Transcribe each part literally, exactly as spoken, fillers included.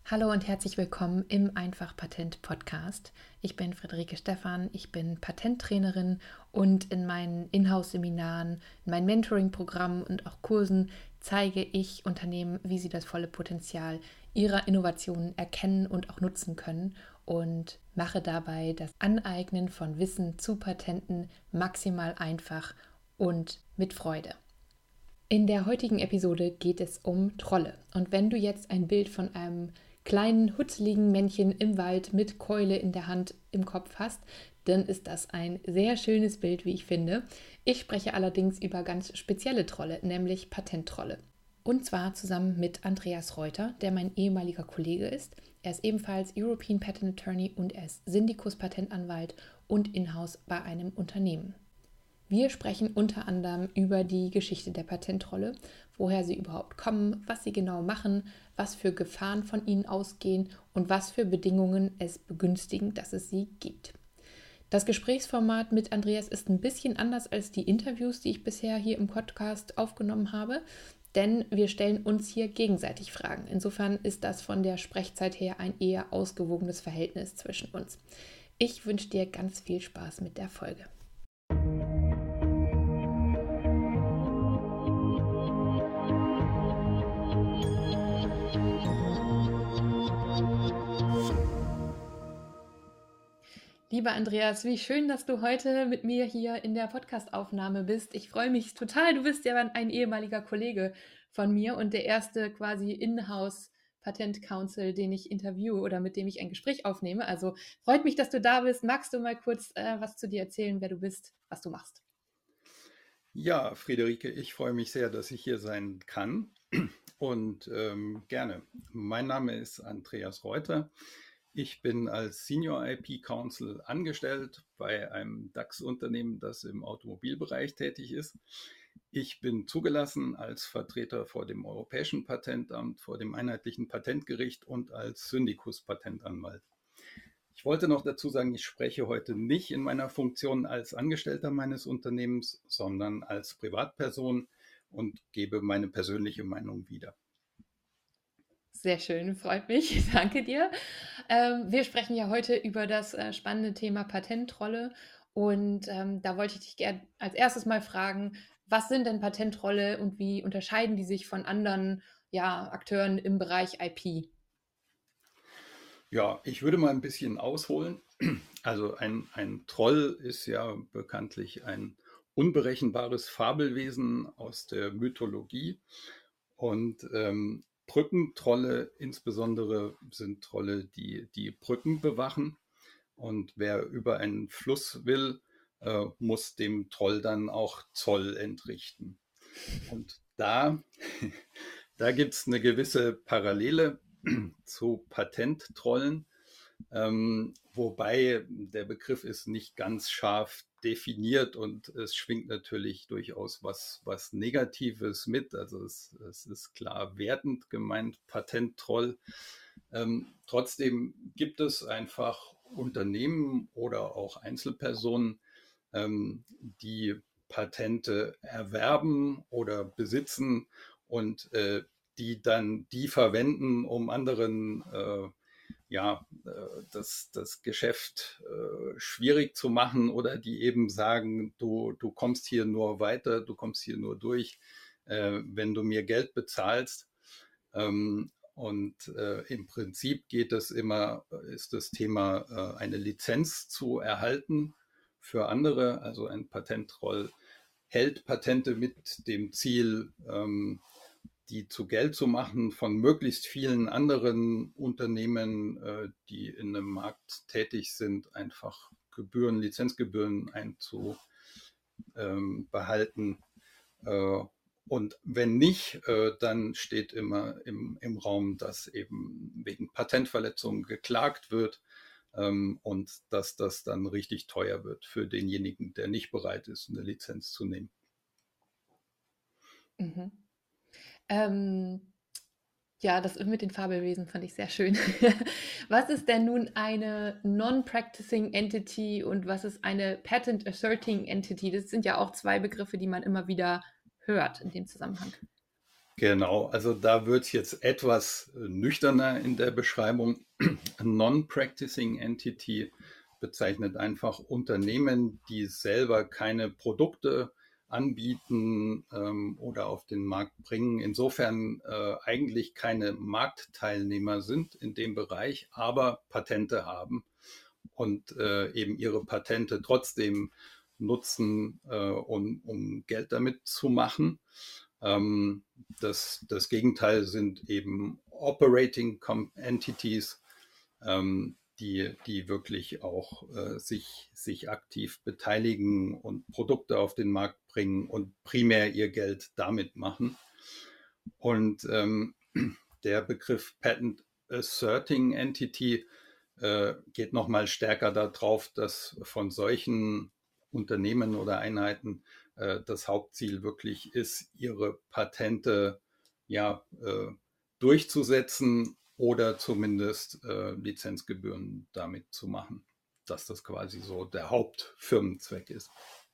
Hallo und herzlich willkommen im Einfach Patent Podcast. Ich bin Friederike Stephan, ich bin Patenttrainerin und in meinen Inhouse-Seminaren, in meinen Mentoring-Programmen und auch Kursen zeige ich Unternehmen, wie sie das volle Potenzial ihrer Innovationen erkennen und auch nutzen können und mache dabei das Aneignen von Wissen zu Patenten maximal einfach und mit Freude. In der heutigen Episode geht es um Trolle. Und wenn du jetzt ein Bild von einem kleinen, hutzeligen Männchen im Wald mit Keule in der Hand im Kopf hast, dann ist das ein sehr schönes Bild, wie ich finde. Ich spreche allerdings über ganz spezielle Trolle, nämlich Patenttrolle. Und zwar zusammen mit Andreas Reuter, der mein ehemaliger Kollege ist. Er ist ebenfalls European Patent Attorney und er ist Syndicus Patentanwalt und Inhouse bei einem Unternehmen. Wir sprechen unter anderem über die Geschichte der Patentrolle, woher sie überhaupt kommen, was sie genau machen, was für Gefahren von ihnen ausgehen und was für Bedingungen es begünstigen, dass es sie gibt. Das Gesprächsformat mit Andreas ist ein bisschen anders als die Interviews, die ich bisher hier im Podcast aufgenommen habe, denn wir stellen uns hier gegenseitig Fragen. Insofern ist das von der Sprechzeit her ein eher ausgewogenes Verhältnis zwischen uns. Ich wünsche dir ganz viel Spaß mit der Folge. Lieber Andreas, wie schön, dass du heute mit mir hier in der Podcast-Aufnahme bist. Ich freue mich total. Du bist ja ein ehemaliger Kollege von mir und der erste quasi In-House-Patent-Counsel, den ich interviewe oder mit dem ich ein Gespräch aufnehme. Also freut mich, dass du da bist. Magst du mal kurz äh, was zu dir erzählen, wer du bist, was du machst? Ja, Friederike, ich freue mich sehr, dass ich hier sein kann und ähm, gerne. Mein Name ist Andreas Reuter. Ich bin als Senior I P Counsel angestellt bei einem DAX-Unternehmen, das im Automobilbereich tätig ist. Ich bin zugelassen als Vertreter vor dem Europäischen Patentamt, vor dem Einheitlichen Patentgericht und als Syndicus Patentanwalt. Ich wollte noch dazu sagen, ich spreche heute nicht in meiner Funktion als Angestellter meines Unternehmens, sondern als Privatperson und gebe meine persönliche Meinung wieder. Sehr schön, freut mich. Danke dir. Ähm, wir sprechen ja heute über das äh, spannende Thema Patentrolle und ähm, da wollte ich dich gerne als erstes mal fragen, was sind denn Patentrolle und wie unterscheiden die sich von anderen ja, Akteuren im Bereich I P? Ja, ich würde mal ein bisschen ausholen. Also ein, ein Troll ist ja bekanntlich ein unberechenbares Fabelwesen aus der Mythologie. Und ähm, Brückentrolle insbesondere sind Trolle, die die Brücken bewachen. Und wer über einen Fluss will, äh, muss dem Troll dann auch Zoll entrichten. Und da, da gibt es eine gewisse Parallele zu Patenttrollen, ähm, wobei der Begriff ist nicht ganz scharf definiert und es schwingt natürlich durchaus was, was Negatives mit. Also es, es ist klar wertend gemeint, Patenttroll. Ähm, trotzdem gibt es einfach Unternehmen oder auch Einzelpersonen, ähm, die Patente erwerben oder besitzen und äh, die dann die verwenden, um anderen äh, ja, äh, das, das Geschäft äh, schwierig zu machen oder die eben sagen, du, du kommst hier nur weiter, du kommst hier nur durch, äh, wenn du mir Geld bezahlst. Ähm, und äh, im Prinzip geht es immer, ist das Thema, äh, eine Lizenz zu erhalten für andere. Also ein Patentroll hält Patente mit dem Ziel, ähm, die zu Geld zu machen von möglichst vielen anderen Unternehmen, äh, die in einem Markt tätig sind, einfach Gebühren, Lizenzgebühren einzubehalten. Äh, und wenn nicht, äh, dann steht immer im, im Raum, dass eben wegen Patentverletzungen geklagt wird ähm, und dass das dann richtig teuer wird für denjenigen, der nicht bereit ist, eine Lizenz zu nehmen. Mhm. Ähm, ja, das mit den Fabelwesen fand ich sehr schön. Was ist denn nun eine Non-Practicing Entity und was ist eine Patent Asserting Entity? Das sind ja auch zwei Begriffe, die man immer wieder hört in dem Zusammenhang. Genau, also da wird es jetzt etwas äh, nüchterner in der Beschreibung. A Non-Practicing Entity bezeichnet einfach Unternehmen, die selber keine Produkte anbieten ähm, oder auf den Markt bringen. Insofern äh, eigentlich keine Marktteilnehmer sind in dem Bereich, aber Patente haben und äh, eben ihre Patente trotzdem nutzen, äh, um, um Geld damit zu machen. Ähm, das, das Gegenteil sind eben Operating Entities, ähm, die, die wirklich auch äh, sich, sich aktiv beteiligen und Produkte auf den Markt bringen und primär ihr Geld damit machen. Und ähm, der Begriff Patent Asserting Entity äh, geht nochmal stärker darauf, dass von solchen Unternehmen oder Einheiten äh, das Hauptziel wirklich ist, ihre Patente ja, äh, durchzusetzen oder zumindest äh, Lizenzgebühren damit zu machen, dass das quasi so der Hauptfirmenzweck ist.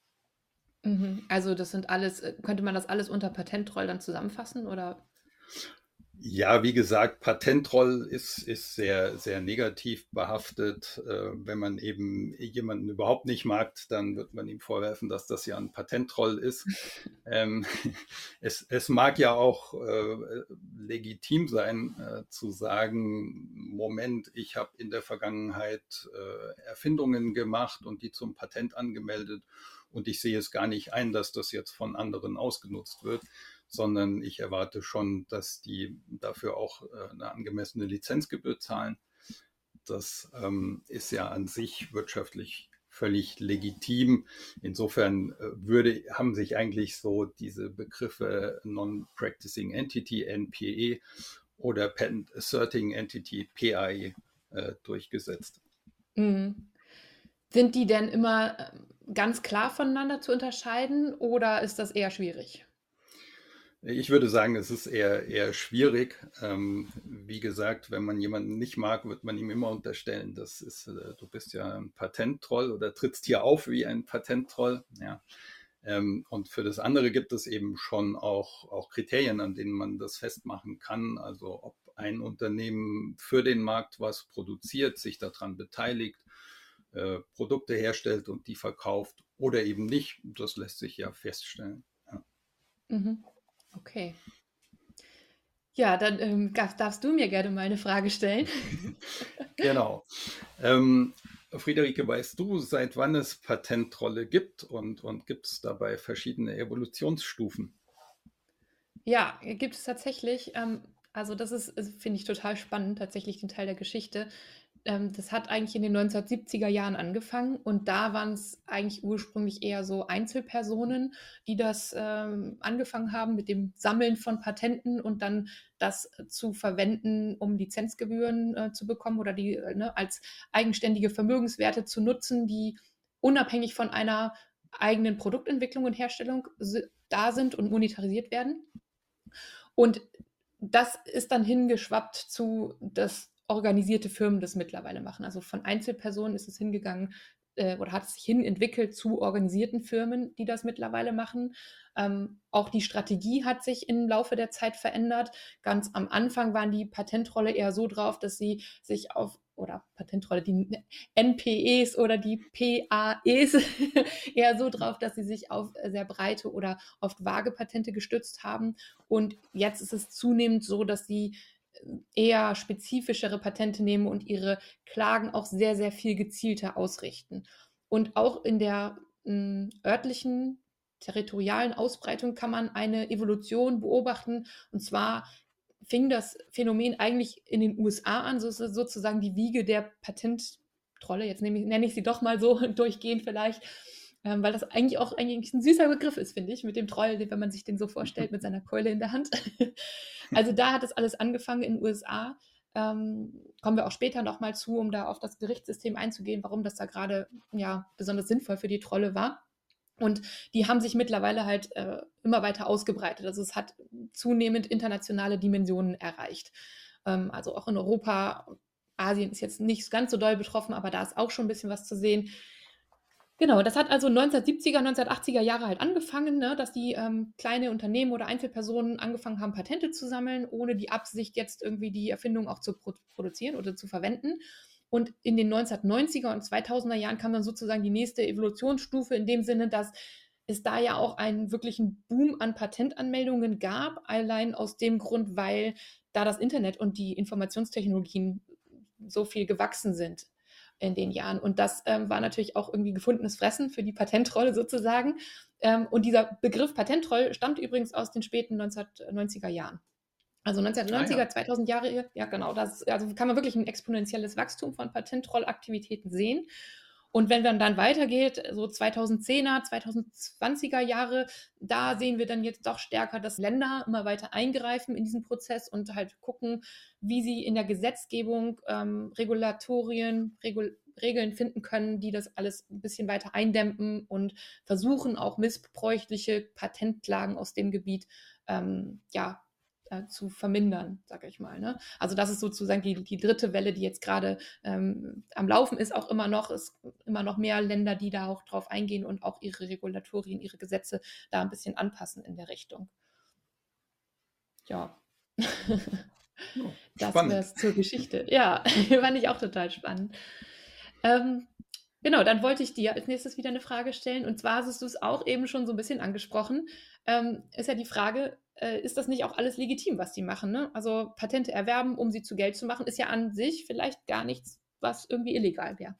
Mhm. Also das sind alles, äh, könnte man das alles unter Patentroll dann zusammenfassen oder? Ja, wie gesagt, Patentroll ist, ist sehr, sehr negativ behaftet. Äh, wenn man eben jemanden überhaupt nicht mag, dann wird man ihm vorwerfen, dass das ja ein Patentroll ist. Ähm, es, es mag ja auch äh, legitim sein, äh, zu sagen, Moment, ich habe in der Vergangenheit äh, Erfindungen gemacht und die zum Patent angemeldet und ich sehe es gar nicht ein, dass das jetzt von anderen ausgenutzt wird, sondern ich erwarte schon, dass die dafür auch äh, eine angemessene Lizenzgebühr zahlen. Das ähm, ist ja an sich wirtschaftlich völlig legitim. Insofern äh, würde, haben sich eigentlich so diese Begriffe Non-Practicing Entity, N P E, oder Patent Asserting Entity, P A E, äh, durchgesetzt. Mhm. Sind die denn immer ähm, ganz klar voneinander zu unterscheiden oder ist das eher schwierig? Ich würde sagen, es ist eher, eher schwierig. Ähm, wie gesagt, wenn man jemanden nicht mag, wird man ihm immer unterstellen, das ist, äh, du bist ja ein Patenttroll oder trittst hier auf wie ein Patenttroll. Ja. Ähm, und für das andere gibt es eben schon auch, auch Kriterien, an denen man das festmachen kann. Also ob ein Unternehmen für den Markt was produziert, sich daran beteiligt, äh, Produkte herstellt und die verkauft oder eben nicht, das lässt sich ja feststellen. Ja. Mhm. Okay. Ja, dann ähm, darf- darfst du mir gerne mal eine Frage stellen. Genau. Ähm, Friederike, weißt du, seit wann es Patentrolle gibt und, und gibt es dabei verschiedene Evolutionsstufen? Ja, gibt es tatsächlich. Ähm, also das ist, ist finde ich total spannend, tatsächlich den Teil der Geschichte. Ähm, das hat eigentlich in den neunzehnhundertsiebziger Jahren angefangen und da waren es eigentlich ursprünglich eher so Einzelpersonen, die das ähm, angefangen haben mit dem Sammeln von Patenten und dann das zu verwenden, um Lizenzgebühren äh, zu bekommen oder die äh, ne, als eigenständige Vermögenswerte zu nutzen, die unabhängig von einer eigenen Produktentwicklung und Herstellung da sind und monetarisiert werden. Und das ist dann hingeschwappt zu, dass organisierte Firmen das mittlerweile machen. Also von Einzelpersonen ist es hingegangen äh, oder hat es sich hin entwickelt zu organisierten Firmen, die das mittlerweile machen. Ähm, auch die Strategie hat sich im Laufe der Zeit verändert. Ganz am Anfang waren die Patentrolle eher so drauf, dass sie sich auf oder Patentrolle, die N P Es oder die P A Es eher so drauf, dass sie sich auf sehr breite oder oft vage Patente gestützt haben. Und jetzt ist es zunehmend so, dass sie eher spezifischere Patente nehmen und ihre Klagen auch sehr, sehr viel gezielter ausrichten. Und auch in der mh, örtlichen, territorialen Ausbreitung kann man eine Evolution beobachten. Und zwar fing das Phänomen eigentlich in den U S A an, so sozusagen die Wiege der Patenttrolle. Jetzt nenne ich, nenne ich sie doch mal so durchgehend vielleicht, ähm, weil das eigentlich auch eigentlich ein süßer Begriff ist, finde ich, mit dem Troll, wenn man sich den so vorstellt, mit seiner Keule in der Hand. Also da hat es alles angefangen in den U S A. Ähm, kommen wir auch später nochmal zu, um da auf das Gerichtssystem einzugehen, warum das da gerade ja, besonders sinnvoll für die Trolle war. Und die haben sich mittlerweile halt äh, immer weiter ausgebreitet. Also es hat zunehmend internationale Dimensionen erreicht. Ähm, also auch in Europa, Asien ist jetzt nicht ganz so doll betroffen, aber da ist auch schon ein bisschen was zu sehen. Genau, das hat also neunzehnhundertsiebziger, neunzehnhundertachtziger Jahre halt angefangen, ne, dass die ähm, kleine Unternehmen oder Einzelpersonen angefangen haben, Patente zu sammeln, ohne die Absicht, jetzt irgendwie die Erfindung auch zu pro- produzieren oder zu verwenden. Und in den neunzehnhundertneunziger und zweitausender Jahren kam dann sozusagen die nächste Evolutionsstufe in dem Sinne, dass es da ja auch einen wirklichen Boom an Patentanmeldungen gab, allein aus dem Grund, weil da das Internet und die Informationstechnologien so viel gewachsen sind in den Jahren. Und das ähm, war natürlich auch irgendwie gefundenes Fressen für die Patentrolle sozusagen. Ähm, und dieser Begriff Patentroll stammt übrigens aus den späten neunzehnhundertneunziger Jahren. Also Ah ja. neunzehnhundertneunziger, zweitausend Jahre, ja genau, das, also kann man wirklich ein exponentielles Wachstum von Patentrollaktivitäten sehen. Und wenn man dann weitergeht, so zweitausendzehner, zweitausendzwanziger Jahre, da sehen wir dann jetzt doch stärker, dass Länder immer weiter eingreifen in diesen Prozess und halt gucken, wie sie in der Gesetzgebung ähm, Regulatorien, Regul Regeln finden können, die das alles ein bisschen weiter eindämmen und versuchen auch missbräuchliche Patentklagen aus dem Gebiet ähm, ja, äh, zu vermindern, sage ich mal. Ne? Also das ist sozusagen die, die dritte Welle, die jetzt gerade ähm, am Laufen ist, auch immer noch. Es immer noch mehr Länder, die da auch drauf eingehen und auch ihre Regulatorien, ihre Gesetze da ein bisschen anpassen in der Richtung. Ja. Oh, Das wäre spannend. es zur Geschichte. Ja, fand ich auch total spannend. Ähm, genau, dann wollte ich dir als nächstes wieder eine Frage stellen. Und zwar hast du es auch eben schon so ein bisschen angesprochen. Ähm, ist ja die Frage, äh, ist das nicht auch alles legitim, was die machen? Ne? Also Patente erwerben, um sie zu Geld zu machen, ist ja an sich vielleicht gar nichts, was irgendwie illegal wäre.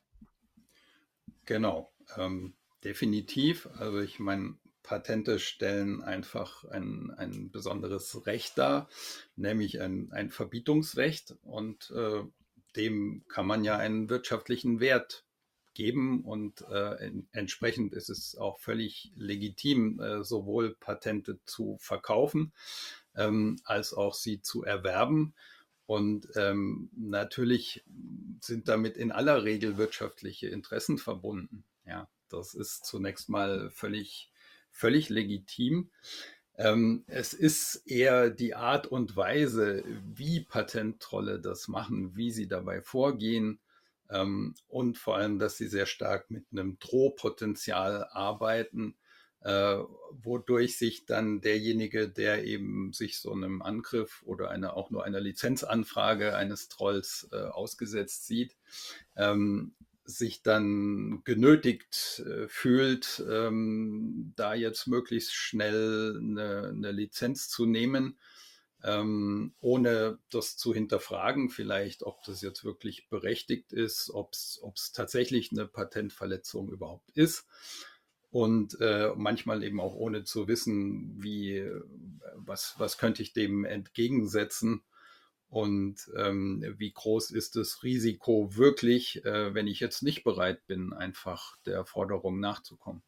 Genau, ähm, definitiv. Also ich meine, Patente stellen einfach ein, ein besonderes Recht dar, nämlich ein, ein Verbietungsrecht und äh, dem kann man ja einen wirtschaftlichen Wert geben und äh, in, entsprechend ist es auch völlig legitim, äh, sowohl Patente zu verkaufen ähm, als auch sie zu erwerben. Und ähm, natürlich sind damit in aller Regel wirtschaftliche Interessen verbunden. Ja, das ist zunächst mal völlig, völlig legitim. Ähm, es ist eher die Art und Weise, wie Patenttrolle das machen, wie sie dabei vorgehen ähm, und vor allem, dass sie sehr stark mit einem Drohpotenzial arbeiten, äh, wodurch sich dann derjenige, der eben sich so einem Angriff oder eine, auch nur einer Lizenzanfrage eines Trolls äh, ausgesetzt sieht, ähm, sich dann genötigt äh, fühlt, ähm, da jetzt möglichst schnell eine, eine Lizenz zu nehmen, ähm, ohne das zu hinterfragen, vielleicht, ob das jetzt wirklich berechtigt ist, ob es tatsächlich eine Patentverletzung überhaupt ist. Und äh, manchmal eben auch ohne zu wissen, wie, was, was könnte ich dem entgegensetzen und ähm, wie groß ist das Risiko wirklich, äh, wenn ich jetzt nicht bereit bin, einfach der Forderung nachzukommen.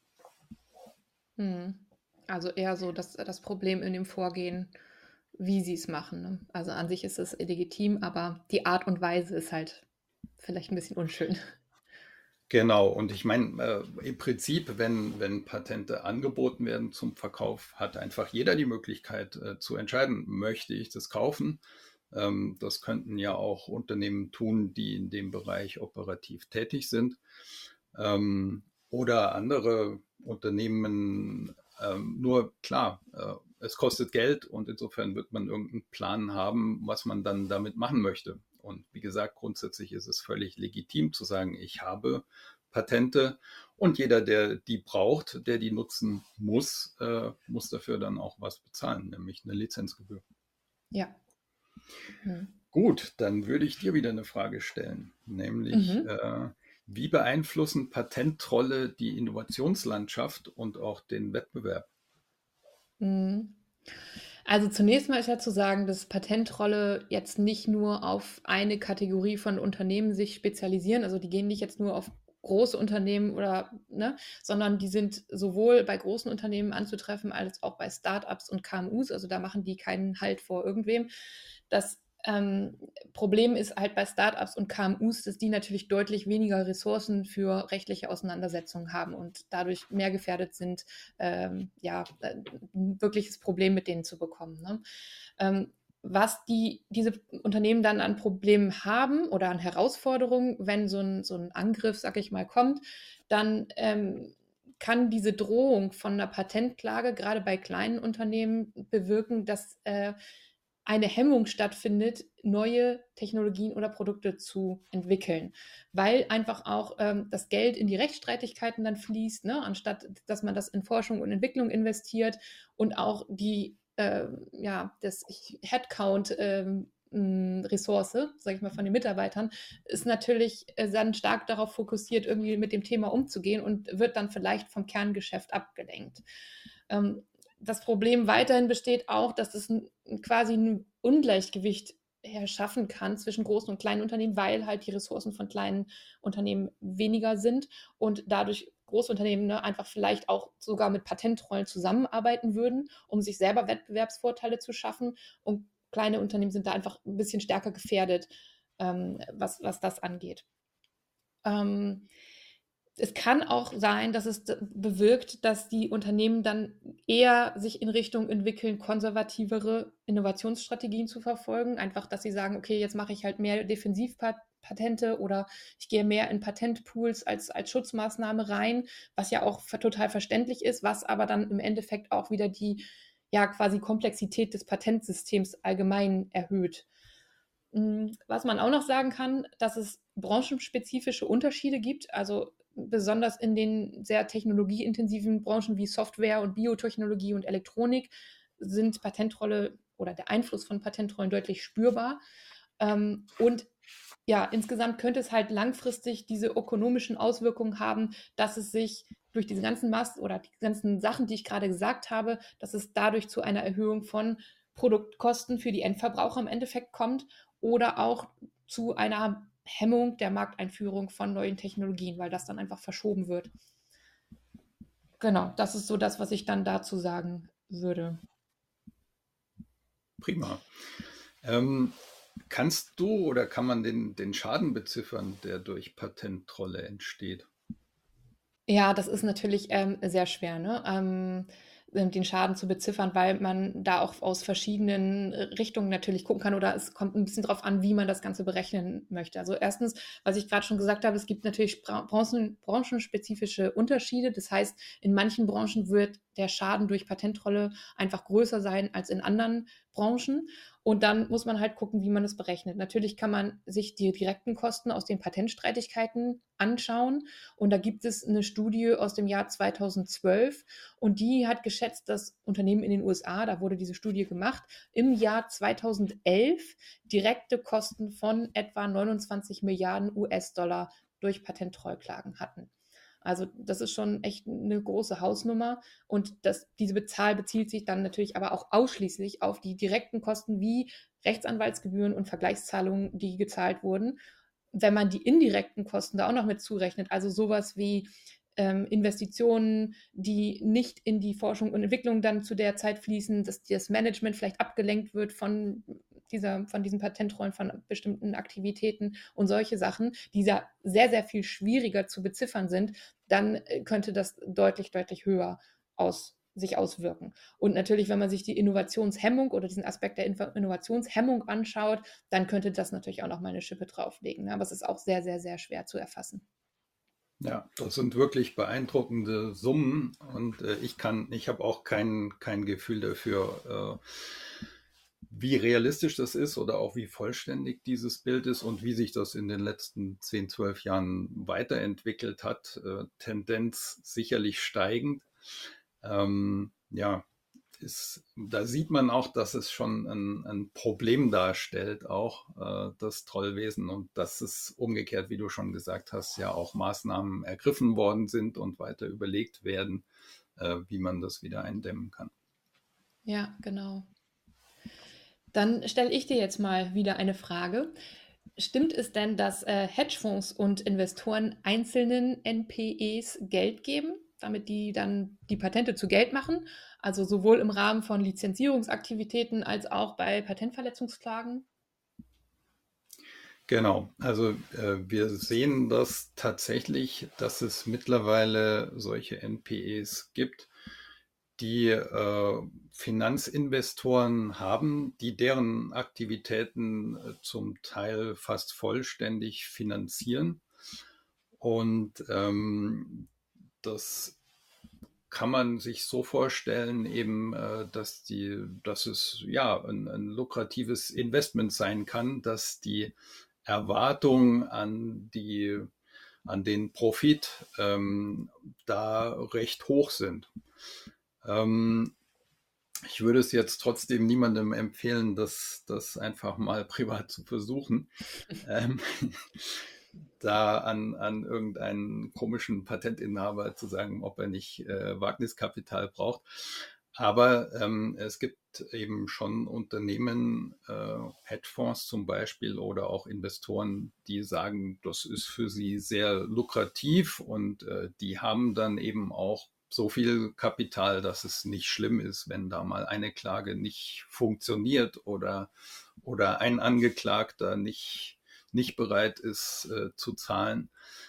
Hm. Also eher so das, das Problem in dem Vorgehen, wie sie es machen. Ne? Also an sich ist es legitim, aber die Art und Weise ist halt vielleicht ein bisschen unschön. Genau, und ich meine, äh, im Prinzip, wenn, wenn Patente angeboten werden zum Verkauf, hat einfach jeder die Möglichkeit äh, zu entscheiden, möchte ich das kaufen? Ähm, das könnten ja auch Unternehmen tun, die in dem Bereich operativ tätig sind. Ähm, oder andere Unternehmen, ähm, nur klar, äh, es kostet Geld und insofern wird man irgendeinen Plan haben, was man dann damit machen möchte. Und wie gesagt, grundsätzlich ist es völlig legitim zu sagen, ich habe Patente und jeder, der die braucht, der die nutzen muss, äh, muss dafür dann auch was bezahlen, nämlich eine Lizenzgebühr. Ja. Hm. Gut, dann würde ich dir wieder eine Frage stellen, nämlich Mhm. äh, wie beeinflussen Patenttrolle die Innovationslandschaft und auch den Wettbewerb? Mhm. Also zunächst mal ist ja zu sagen, dass Patentrolle jetzt nicht nur auf eine Kategorie von Unternehmen sich spezialisieren. Also die gehen nicht jetzt nur auf große Unternehmen oder, ne, sondern die sind sowohl bei großen Unternehmen anzutreffen als auch bei Startups und K M Us. Also da machen die keinen Halt vor irgendwem. Das ähm, Problem ist halt bei Startups und K M Us, dass die natürlich deutlich weniger Ressourcen für rechtliche Auseinandersetzungen haben und dadurch mehr gefährdet sind, ähm, ja, ein wirkliches Problem mit denen zu bekommen. Ne? Ähm, was die, diese Unternehmen dann an Problemen haben oder an Herausforderungen, wenn so ein, so ein Angriff, sag ich mal, kommt, dann ähm, kann diese Drohung von einer Patentklage gerade bei kleinen Unternehmen bewirken, dass äh, eine Hemmung stattfindet, neue Technologien oder Produkte zu entwickeln, weil einfach auch ähm, das Geld in die Rechtsstreitigkeiten dann fließt, ne, anstatt dass man das in Forschung und Entwicklung investiert und auch die äh, ja, das Headcount ähm, Ressource, sage ich mal, von den Mitarbeitern, ist natürlich äh, dann stark darauf fokussiert, irgendwie mit dem Thema umzugehen und wird dann vielleicht vom Kerngeschäft abgelenkt. Ähm, das Problem weiterhin besteht auch, dass es ein, quasi ein Ungleichgewicht erschaffen kann zwischen großen und kleinen Unternehmen, weil halt die Ressourcen von kleinen Unternehmen weniger sind und dadurch große Unternehmen ne, einfach vielleicht auch sogar mit Patentrollen zusammenarbeiten würden, um sich selber Wettbewerbsvorteile zu schaffen. Und kleine Unternehmen sind da einfach ein bisschen stärker gefährdet, ähm, was, was das angeht. Ähm, es kann auch sein, dass es bewirkt, dass die Unternehmen dann eher sich in Richtung entwickeln, konservativere Innovationsstrategien zu verfolgen. Einfach, dass sie sagen, okay, jetzt mache ich halt mehr Defensivpatente oder ich gehe mehr in Patentpools als, als Schutzmaßnahme rein, was ja auch total verständlich ist, was aber dann im Endeffekt auch wieder die ja quasi Komplexität des Patentsystems allgemein erhöht. Was man auch noch sagen kann, dass es branchenspezifische Unterschiede gibt. Also besonders in den sehr technologieintensiven Branchen wie Software und Biotechnologie und Elektronik sind Patentrolle oder der Einfluss von Patentrollen deutlich spürbar. Ähm, und ja, insgesamt könnte es halt langfristig diese ökonomischen Auswirkungen haben, dass es sich durch diese ganzen Maß oder die ganzen Sachen, die ich gerade gesagt habe, dass es dadurch zu einer Erhöhung von Produktkosten für die Endverbraucher im Endeffekt kommt oder auch zu einer Hemmung der Markteinführung von neuen Technologien, weil das dann einfach verschoben wird. Genau, das ist so das, was ich dann dazu sagen würde. Prima. Ähm, kannst du oder kann man den, den Schaden beziffern, der durch Patenttrolle entsteht? Ja, das ist natürlich ähm, sehr schwer, ne? Ähm, den Schaden zu beziffern, weil man da auch aus verschiedenen äh, Richtungen natürlich gucken kann oder es kommt ein bisschen drauf an, wie man das Ganze berechnen möchte. Also erstens, was ich gerade schon gesagt habe, es gibt natürlich branchen, branchenspezifische Unterschiede. Das heißt, in manchen Branchen wird der Schaden durch Patentrolle einfach größer sein als in anderen Branchen. Und dann muss man halt gucken, wie man es berechnet. Natürlich kann man sich die direkten Kosten aus den Patentstreitigkeiten anschauen. Und da gibt es eine Studie aus dem Jahr zweitausendzwölf und die hat geschätzt, dass Unternehmen in den U S A, da wurde diese Studie gemacht, im Jahr zweitausendelf direkte Kosten von etwa neunundzwanzig Milliarden U S-Dollar durch Patenttrollklagen hatten. Also das ist schon echt eine große Hausnummer und das, diese Zahl bezieht sich dann natürlich aber auch ausschließlich auf die direkten Kosten wie Rechtsanwaltsgebühren und Vergleichszahlungen, die gezahlt wurden. Wenn man die indirekten Kosten da auch noch mit zurechnet, also sowas wie ähm, Investitionen, die nicht in die Forschung und Entwicklung dann zu der Zeit fließen, dass das Management vielleicht abgelenkt wird von, dieser, von diesen Patentrollen, von bestimmten Aktivitäten und solche Sachen, die sehr, sehr viel schwieriger zu beziffern sind, dann könnte das deutlich, deutlich höher aus, sich auswirken. Und natürlich, wenn man sich die Innovationshemmung oder diesen Aspekt der Innovationshemmung anschaut, dann könnte das natürlich auch noch mal eine Schippe drauflegen. Aber es ist auch sehr, sehr, sehr schwer zu erfassen. Ja, das sind wirklich beeindruckende Summen und äh, ich kann, ich habe auch kein, kein Gefühl dafür, äh, wie realistisch das ist oder auch wie vollständig dieses Bild ist und wie sich das in den letzten zehn, zwölf Jahren weiterentwickelt hat. Äh, Tendenz sicherlich steigend. Ähm, ja, ist, da sieht man auch, dass es schon ein, ein Problem darstellt, auch äh, das Trollwesen und dass es umgekehrt, wie du schon gesagt hast, ja auch Maßnahmen ergriffen worden sind und weiter überlegt werden, äh, wie man das wieder eindämmen kann. Ja, genau. Dann stelle ich dir jetzt mal wieder eine Frage. Stimmt es denn, dass äh, Hedgefonds und Investoren einzelnen N P Es Geld geben, damit die dann die Patente zu Geld machen? Also sowohl im Rahmen von Lizenzierungsaktivitäten als auch bei Patentverletzungsklagen? Genau, also äh, wir sehen das tatsächlich, dass es mittlerweile solche N P Es gibt, die äh, Finanzinvestoren haben, die deren Aktivitäten äh, zum Teil fast vollständig finanzieren. Und ähm, das kann man sich so vorstellen, eben, äh, dass die, dass es ja ein, ein lukratives Investment sein kann, dass die Erwartung an die, an den Profit ähm, da recht hoch sind. Ähm, ich würde es jetzt trotzdem niemandem empfehlen, das, das einfach mal privat zu versuchen. Ähm, da an, an irgendeinen komischen Patentinhaber zu sagen, ob er nicht äh, Wagniskapital braucht. Aber ähm, es gibt eben schon Unternehmen, äh, Hedgefonds zum Beispiel oder auch Investoren, die sagen, das ist für sie sehr lukrativ und äh, die haben dann eben auch so viel Kapital, dass es nicht schlimm ist, wenn da mal eine Klage nicht funktioniert oder, oder ein Angeklagter nicht nicht bereit ist äh, zu zahlen.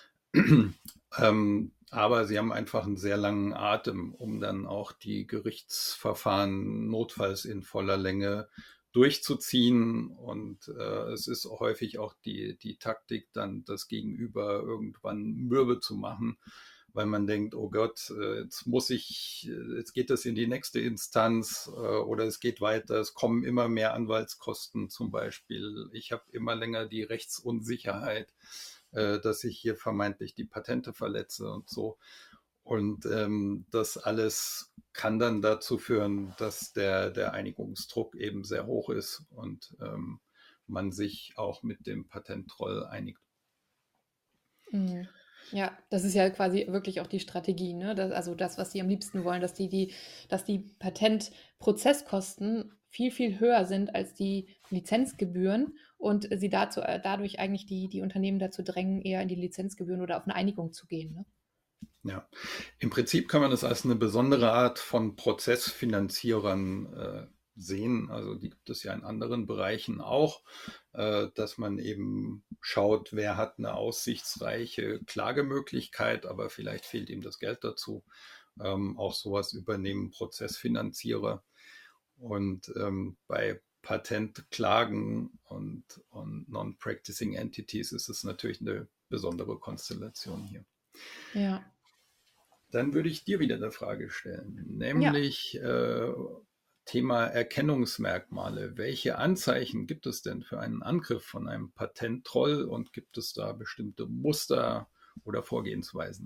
ähm, aber sie haben einfach einen sehr langen Atem, um dann auch die Gerichtsverfahren notfalls in voller Länge durchzuziehen. Und äh, es ist häufig auch die, die Taktik, dann das Gegenüber irgendwann mürbe zu machen, weil man denkt, oh Gott, jetzt muss ich, jetzt geht das in die nächste Instanz oder es geht weiter, es kommen immer mehr Anwaltskosten zum Beispiel. Ich habe immer länger die Rechtsunsicherheit, dass ich hier vermeintlich die Patente verletze und so. Und ähm, das alles kann dann dazu führen, dass der, der Einigungsdruck eben sehr hoch ist und ähm, man sich auch mit dem Patenttroll einigt. Mhm. Ja, das ist ja quasi wirklich auch die Strategie, ne? Das, also das, was sie am liebsten wollen, dass die, die, dass die Patentprozesskosten viel, viel höher sind als die Lizenzgebühren und sie dazu, äh, dadurch eigentlich die, die Unternehmen dazu drängen, eher in die Lizenzgebühren oder auf eine Einigung zu gehen, ne? Ja, im Prinzip kann man das als eine besondere Art von Prozessfinanzierern äh, sehen. Also die gibt es ja in anderen Bereichen auch, äh, dass man eben schaut, wer hat eine aussichtsreiche Klagemöglichkeit, aber vielleicht fehlt ihm das Geld dazu. Ähm, auch sowas übernehmen Prozessfinanzierer. Und ähm, bei Patentklagen und, und Non-Practicing Entities ist es natürlich eine besondere Konstellation hier. Ja. Dann würde ich dir wieder eine Frage stellen, Ja. nämlich äh, Thema Erkennungsmerkmale. Welche Anzeichen gibt es denn für einen Angriff von einem Patenttroll und gibt es da bestimmte Muster oder Vorgehensweisen?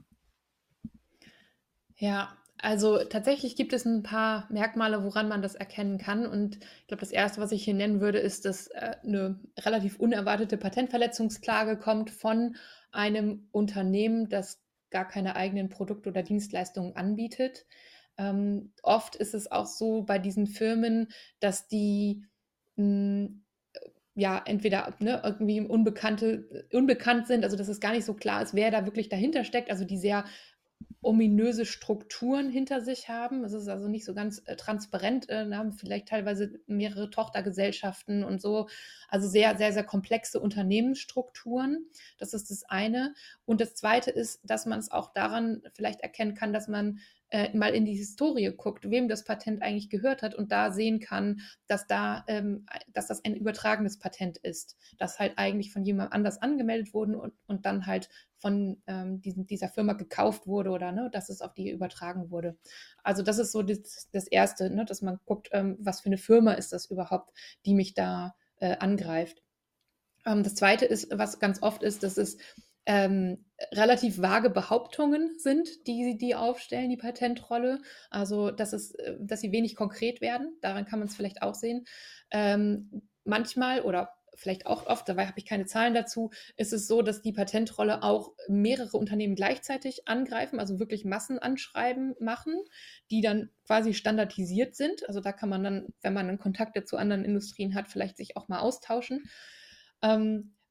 Ja, also tatsächlich gibt es ein paar Merkmale, woran man das erkennen kann. Und ich glaube, das Erste, was ich hier nennen würde, ist, dass äh, eine relativ unerwartete Patentverletzungsklage kommt von einem Unternehmen, das gar keine eigenen Produkte oder Dienstleistungen anbietet. Ähm, oft ist es auch so bei diesen Firmen, dass die mh, ja, entweder ne, irgendwie Unbekannte, unbekannt sind, also dass es gar nicht so klar ist, wer da wirklich dahinter steckt, also die sehr ominöse Strukturen hinter sich haben. Es ist also nicht so ganz äh, transparent, äh, haben vielleicht teilweise mehrere Tochtergesellschaften und so. Also sehr, sehr, sehr komplexe Unternehmensstrukturen. Das ist das eine. Und das zweite ist, dass man es auch daran vielleicht erkennen kann, dass man äh, mal in die Historie guckt, wem das Patent eigentlich gehört hat und da sehen kann, dass da, ähm, dass das ein übertragenes Patent ist, das halt eigentlich von jemand anders angemeldet wurde und, und dann halt von ähm, diesen, dieser Firma gekauft wurde oder ne, dass es auf die übertragen wurde. Also das ist so das, das Erste, ne, dass man guckt, ähm, was für eine Firma ist das überhaupt, die mich da äh, angreift. Ähm, das Zweite ist, was ganz oft ist, dass es ähm, relativ vage Behauptungen sind, die die aufstellen, die Patentrolle. Also, dass, es, äh, dass sie wenig konkret werden. Daran kann man es vielleicht auch sehen. Ähm, manchmal oder vielleicht auch oft, dabei habe ich keine Zahlen dazu, ist es so, dass die Patentrolle auch mehrere Unternehmen gleichzeitig angreifen, also wirklich Massenanschreiben machen, die dann quasi standardisiert sind. Also da kann man dann, wenn man dann Kontakte zu anderen Industrien hat, vielleicht sich auch mal austauschen. Ähm,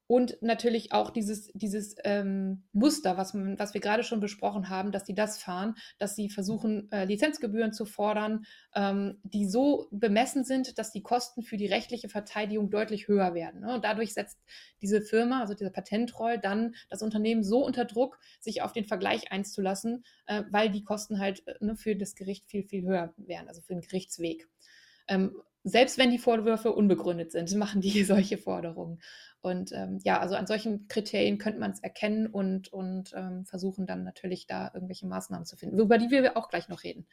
Und natürlich auch dieses, dieses ähm, Muster, was, man, was wir gerade schon besprochen haben, dass die das fahren, dass sie versuchen, äh, Lizenzgebühren zu fordern, ähm, die so bemessen sind, dass die Kosten für die rechtliche Verteidigung deutlich höher werden. Ne? Und dadurch setzt diese Firma, also dieser Patentroll, dann das Unternehmen so unter Druck, sich auf den Vergleich einzulassen, äh, weil die Kosten halt äh, ne, für das Gericht viel, viel höher wären, also für den Gerichtsweg. Ähm, selbst wenn die Vorwürfe unbegründet sind, machen die solche Forderungen. Und ähm, ja, also an solchen Kriterien könnte man es erkennen und, und ähm, versuchen dann natürlich da irgendwelche Maßnahmen zu finden, über die wir auch gleich noch reden.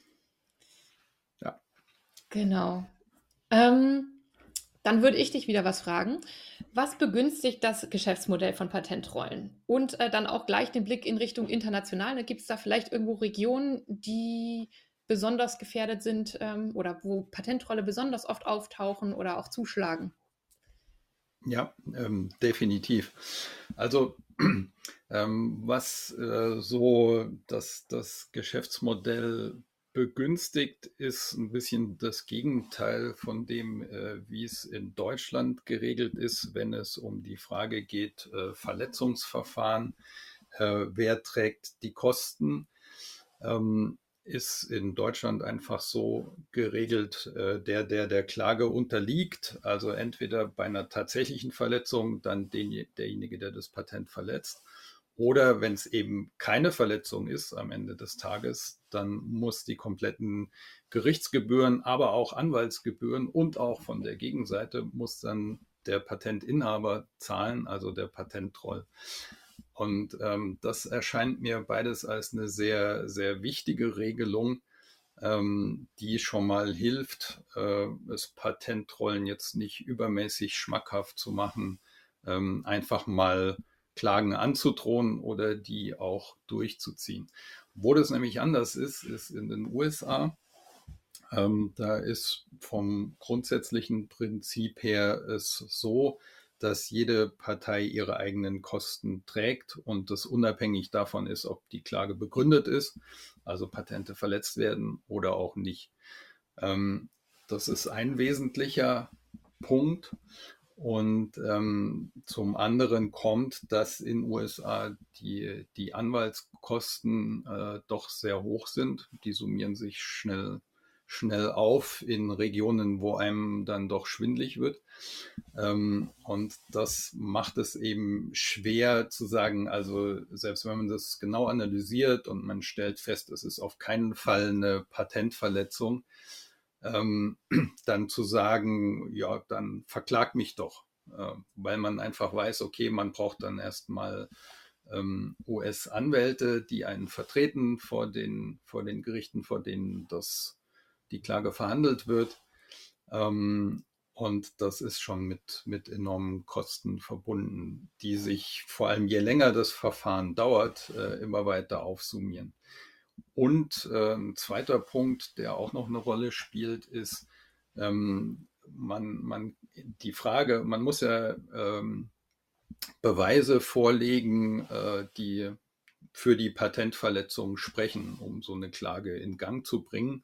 Ja. Genau. Ähm, dann würde ich dich wieder was fragen. Was begünstigt das Geschäftsmodell von Patentrollen? Und äh, dann auch gleich den Blick in Richtung international. Gibt es da vielleicht irgendwo Regionen, die besonders gefährdet sind ähm, oder wo Patentrolle besonders oft auftauchen oder auch zuschlagen? Ja, ähm, definitiv. Also ähm, was äh, so das, das Geschäftsmodell begünstigt, ist ein bisschen das Gegenteil von dem, äh, wie es in Deutschland geregelt ist, wenn es um die Frage geht, äh, Verletzungsverfahren, äh, wer trägt die Kosten. Ähm, ist in Deutschland einfach so geregelt, äh, der, der der Klage unterliegt, also entweder bei einer tatsächlichen Verletzung dann den, derjenige, der das Patent verletzt, oder wenn es eben keine Verletzung ist am Ende des Tages, dann muss die kompletten Gerichtsgebühren, aber auch Anwaltsgebühren und auch von der Gegenseite muss dann der Patentinhaber zahlen, also der Patenttroll. Und ähm, das erscheint mir beides als eine sehr, sehr wichtige Regelung, ähm, die schon mal hilft, äh, das Patentrollen jetzt nicht übermäßig schmackhaft zu machen, ähm, einfach mal Klagen anzudrohen oder die auch durchzuziehen. Wo das nämlich anders ist, ist in den U S A. Ähm, da ist vom grundsätzlichen Prinzip her es so, dass jede Partei ihre eigenen Kosten trägt und das unabhängig davon ist, ob die Klage begründet ist, also Patente verletzt werden oder auch nicht. Ähm, das ist ein wesentlicher Punkt. Und ähm, zum anderen kommt, dass in den U S A die, die Anwaltskosten äh, doch sehr hoch sind. Die summieren sich schnell, schnell auf in Regionen, wo einem dann doch schwindlig wird. Ähm, und das macht es eben schwer zu sagen, also selbst wenn man das genau analysiert und man stellt fest, es ist auf keinen Fall eine Patentverletzung, ähm, dann zu sagen, ja, dann verklag mich doch, äh, weil man einfach weiß, okay, man braucht dann erstmal ähm, U S-Anwälte, die einen vertreten vor den, vor den Gerichten, vor denen das, die Klage verhandelt wird. Ähm, und das ist schon mit, mit enormen Kosten verbunden, die sich vor allem je länger das Verfahren dauert, äh, immer weiter aufsummieren. Und äh, ein zweiter Punkt, der auch noch eine Rolle spielt, ist, ähm, man, man, die Frage, man muss ja ähm, Beweise vorlegen, äh, die für die Patentverletzung sprechen, um so eine Klage in Gang zu bringen.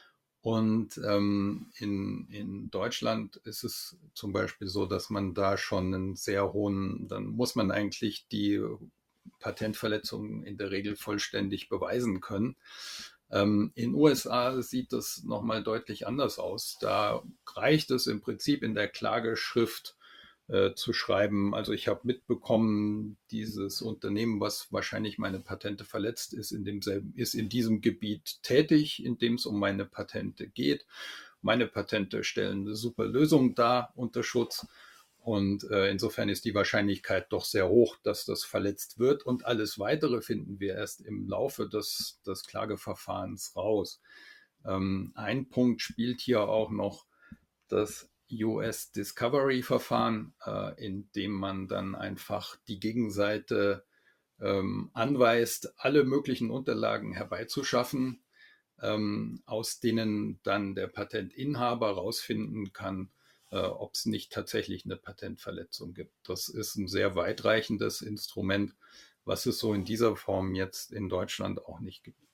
Und ähm, in, in Deutschland ist es zum Beispiel so, dass man da schon einen sehr hohen, dann muss man eigentlich die Patentverletzungen in der Regel vollständig beweisen können. Ähm, in den U S A sieht das nochmal deutlich anders aus. Da reicht es im Prinzip in der Klageschrift äh, zu schreiben, also ich habe mitbekommen, dieses Unternehmen, was wahrscheinlich meine Patente verletzt, ist in demselben, ist in diesem Gebiet tätig, in dem es um meine Patente geht. Meine Patente stellen eine super Lösung dar unter Schutz. Und äh, insofern ist die Wahrscheinlichkeit doch sehr hoch, dass das verletzt wird. Und alles Weitere finden wir erst im Laufe des, des Klageverfahrens raus. Ähm, ein Punkt spielt hier auch noch das U S Discovery Verfahren, äh, in dem man dann einfach die Gegenseite ähm, anweist, alle möglichen Unterlagen herbeizuschaffen, ähm, aus denen dann der Patentinhaber herausfinden kann, äh, ob es nicht tatsächlich eine Patentverletzung gibt. Das ist ein sehr weitreichendes Instrument, was es so in dieser Form jetzt in Deutschland auch nicht gibt.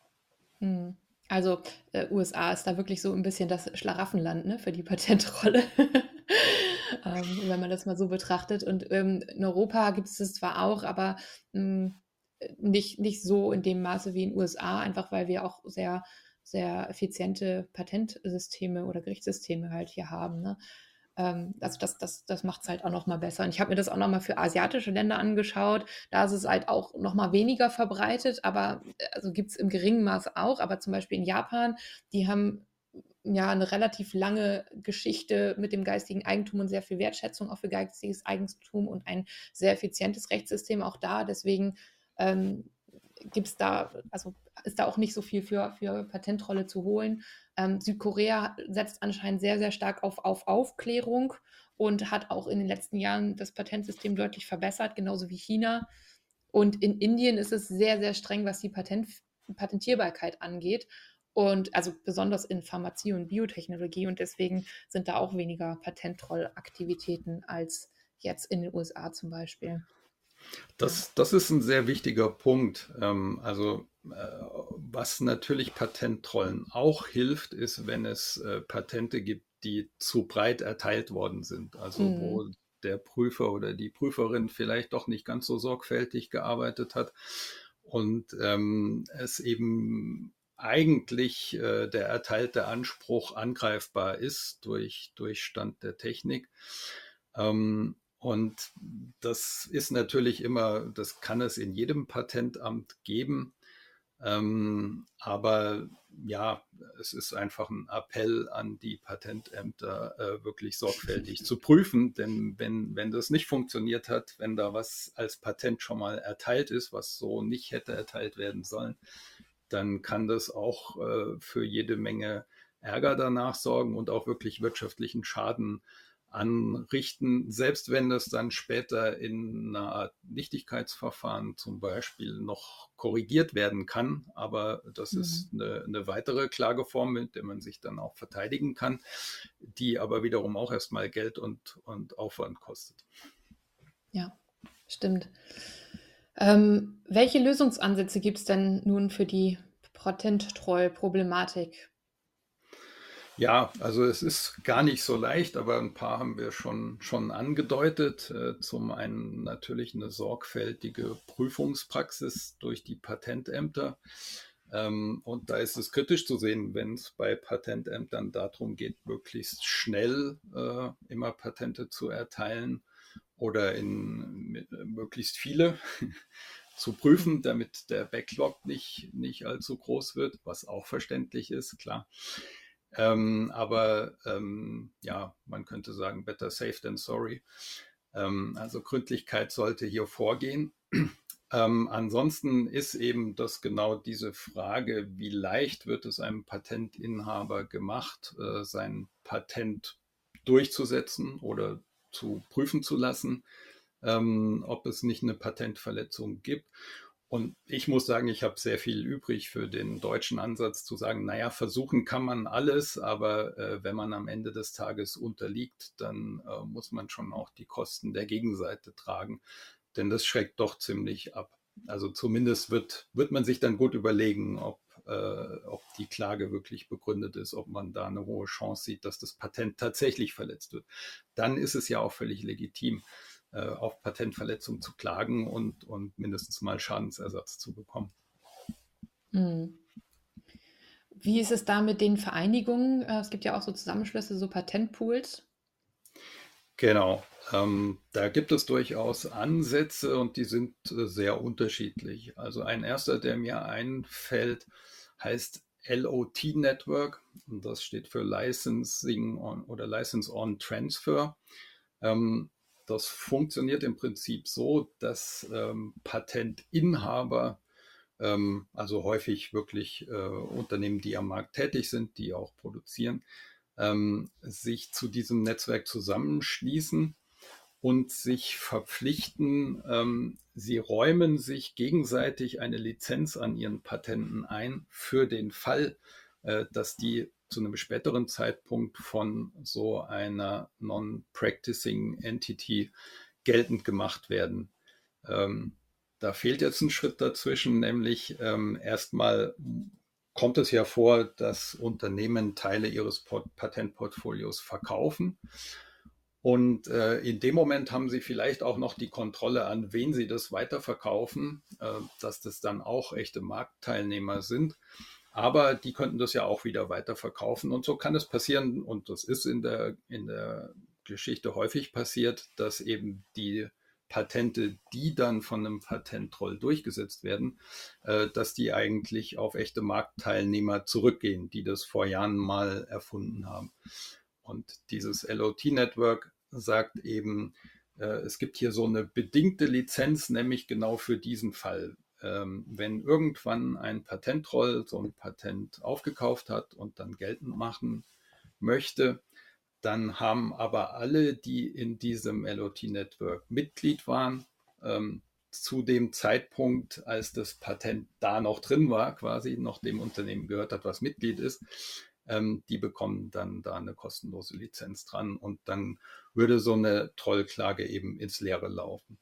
Hm. Also äh, U S A ist da wirklich so ein bisschen das Schlaraffenland, ne, für die Patentrolle. ähm, wenn man das mal so betrachtet. Und ähm, in Europa gibt es das zwar auch, aber mh, nicht, nicht so in dem Maße wie in den U S A, einfach weil wir auch sehr, sehr effiziente Patentsysteme oder Gerichtssysteme halt hier haben. Ne? Ähm, also das, das, das macht es halt auch nochmal besser. Und ich habe mir das auch nochmal für asiatische Länder angeschaut. Da ist es halt auch nochmal weniger verbreitet, aber also gibt es im geringen Maß auch. Aber zum Beispiel in Japan, die haben ja eine relativ lange Geschichte mit dem geistigen Eigentum und sehr viel Wertschätzung auch für geistiges Eigentum und ein sehr effizientes Rechtssystem auch da. Deswegen ähm, gibt es da, also ist da auch nicht so viel für, für Patentrolle zu holen. Ähm, Südkorea setzt anscheinend sehr, sehr stark auf, auf Aufklärung und hat auch in den letzten Jahren das Patentsystem deutlich verbessert, genauso wie China. Und in Indien ist es sehr, sehr streng, was die Patent, Patentierbarkeit angeht. Und also besonders in Pharmazie und Biotechnologie. Und deswegen sind da auch weniger Patentrollaktivitäten als jetzt in den U S A zum Beispiel. Ja. Das, das ist ein sehr wichtiger Punkt. Ähm, also äh, was natürlich Patenttrollen auch hilft, ist, wenn es äh, Patente gibt, die zu breit erteilt worden sind. Also Mhm. wo der Prüfer oder die Prüferin vielleicht doch nicht ganz so sorgfältig gearbeitet hat und ähm, es eben eigentlich äh, der erteilte Anspruch angreifbar ist durch, durch Stand der Technik. Ähm, und das ist natürlich immer, das kann es in jedem Patentamt geben. Ähm, aber ja, es ist einfach ein Appell an die Patentämter, äh, wirklich sorgfältig zu prüfen. Denn wenn, wenn das nicht funktioniert hat, wenn da was als Patent schon mal erteilt ist, was so nicht hätte erteilt werden sollen, dann kann das auch äh, für jede Menge Ärger danach sorgen und auch wirklich wirtschaftlichen Schaden anrichten, selbst wenn das dann später in einer Art Nichtigkeitsverfahren zum Beispiel noch korrigiert werden kann. Aber das Mhm. ist eine, eine weitere Klageform, mit der man sich dann auch verteidigen kann, die aber wiederum auch erstmal Geld und, und Aufwand kostet. Ja, stimmt. Ähm, welche Lösungsansätze gibt es denn nun für die Patenttroll-Problematik? Ja, also es ist gar nicht so leicht, aber ein paar haben wir schon, schon angedeutet. Äh, Zum einen natürlich eine sorgfältige Prüfungspraxis durch die Patentämter. Ähm, Und da ist es kritisch zu sehen, wenn es bei Patentämtern darum geht, möglichst schnell äh, immer Patente zu erteilen oder in äh, möglichst viele zu prüfen, damit der Backlog nicht, nicht allzu groß wird, was auch verständlich ist, klar. Ähm, aber ähm, ja, man könnte sagen, better safe than sorry. Ähm, also Gründlichkeit sollte hier vorgehen. Ähm, ansonsten ist eben das genau diese Frage, wie leicht wird es einem Patentinhaber gemacht, äh, sein Patent durchzusetzen oder zu prüfen zu lassen, ähm, ob es nicht eine Patentverletzung gibt. Und ich muss sagen, ich habe sehr viel übrig für den deutschen Ansatz zu sagen, naja, versuchen kann man alles, aber äh, wenn man am Ende des Tages unterliegt, dann äh, muss man schon auch die Kosten der Gegenseite tragen, denn das schreckt doch ziemlich ab. Also zumindest wird, wird man sich dann gut überlegen, ob, äh, ob die Klage wirklich begründet ist, ob man da eine hohe Chance sieht, dass das Patent tatsächlich verletzt wird. Dann ist es ja auch völlig legitim, äh, auf Patentverletzung zu klagen und, und mindestens mal Schadensersatz zu bekommen. Hm. Wie ist es da mit den Vereinigungen? Äh, Es gibt ja auch so Zusammenschlüsse, so Patentpools. Genau. Ähm, da gibt es durchaus Ansätze und die sind äh, sehr unterschiedlich. Also ein erster, der mir einfällt, heißt L O T Network. Und das steht für Licensing on oder License on Transfer. Ähm, das funktioniert im Prinzip so, dass ähm, Patentinhaber, ähm, also häufig wirklich äh, Unternehmen, die am Markt tätig sind, die auch produzieren, ähm, sich zu diesem Netzwerk zusammenschließen und sich verpflichten, ähm, sie räumen sich gegenseitig eine Lizenz an ihren Patenten ein für den Fall, äh, dass die zu einem späteren Zeitpunkt von so einer Non-Practicing Entity geltend gemacht werden. Ähm, Da fehlt jetzt ein Schritt dazwischen, nämlich ähm, erstmal kommt es ja vor, dass Unternehmen Teile ihres Pot- Patentportfolios verkaufen Und äh, in dem Moment haben sie vielleicht auch noch die Kontrolle, an wen sie das weiterverkaufen, äh, dass das dann auch echte Marktteilnehmer sind. Aber die könnten das ja auch wieder weiterverkaufen. Und so kann es passieren, und das ist in der, in der Geschichte häufig passiert, dass eben die Patente, die dann von einem Patenttroll durchgesetzt werden, äh, dass die eigentlich auf echte Marktteilnehmer zurückgehen, die das vor Jahren mal erfunden haben. Und dieses L O T-Network sagt eben, äh, es gibt hier so eine bedingte Lizenz, nämlich genau für diesen Fall. Ähm, wenn irgendwann ein Patenttroll so ein Patent aufgekauft hat und dann geltend machen möchte, dann haben aber alle, die in diesem L O T-Network Mitglied waren, ähm, zu dem Zeitpunkt, als das Patent da noch drin war, quasi noch dem Unternehmen gehört hat, was Mitglied ist, ähm, die bekommen dann da eine kostenlose Lizenz dran und dann würde so eine Trollklage eben ins Leere laufen.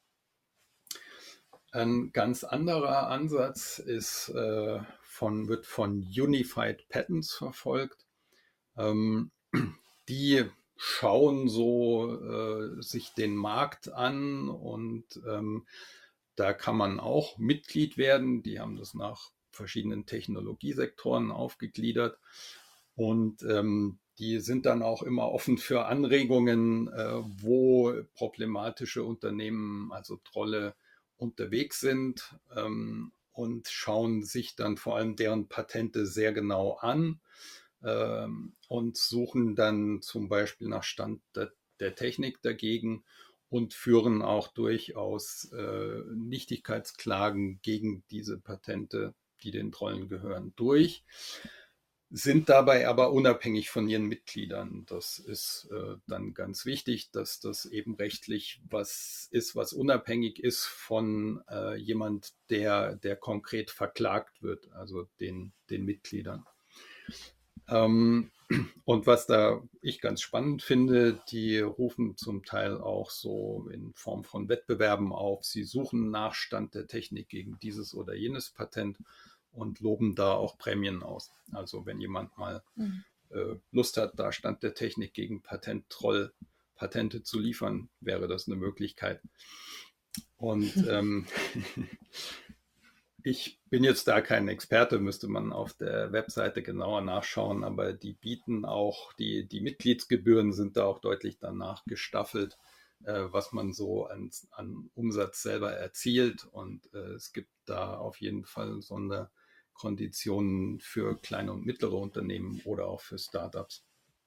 Ein ganz anderer Ansatz ist, äh, von, wird von Unified Patents verfolgt. Ähm, die schauen so äh, sich den Markt an und ähm, da kann man auch Mitglied werden. Die haben das nach verschiedenen Technologiesektoren aufgegliedert und ähm, die sind dann auch immer offen für Anregungen, äh, wo problematische Unternehmen, also Trolle, unterwegs sind ähm, und schauen sich dann vor allem deren Patente sehr genau an ähm, und suchen dann zum Beispiel nach Stand der, der Technik dagegen und führen auch durchaus äh, Nichtigkeitsklagen gegen diese Patente, die den Trollen gehören, durch, sind dabei aber unabhängig von ihren Mitgliedern. Das ist äh, dann ganz wichtig, dass das eben rechtlich was ist, was unabhängig ist von äh, jemand, der, der konkret verklagt wird, also den, den Mitgliedern. Ähm, und was da ich ganz spannend finde, die rufen zum Teil auch so in Form von Wettbewerben auf. Sie suchen nach Stand der Technik gegen dieses oder jenes Patent und loben da auch Prämien aus. Also wenn jemand mal mhm. äh, Lust hat, da Stand der Technik gegen Patenttroll Patente zu liefern, wäre das eine Möglichkeit. Und ähm, ich bin jetzt da kein Experte, müsste man auf der Webseite genauer nachschauen, aber die bieten auch, die, die Mitgliedsgebühren sind da auch deutlich danach gestaffelt, äh, was man so an, an Umsatz selber erzielt. Und äh, es gibt da auf jeden Fall Sonderkonditionen für kleine und mittlere Unternehmen oder auch für Startups.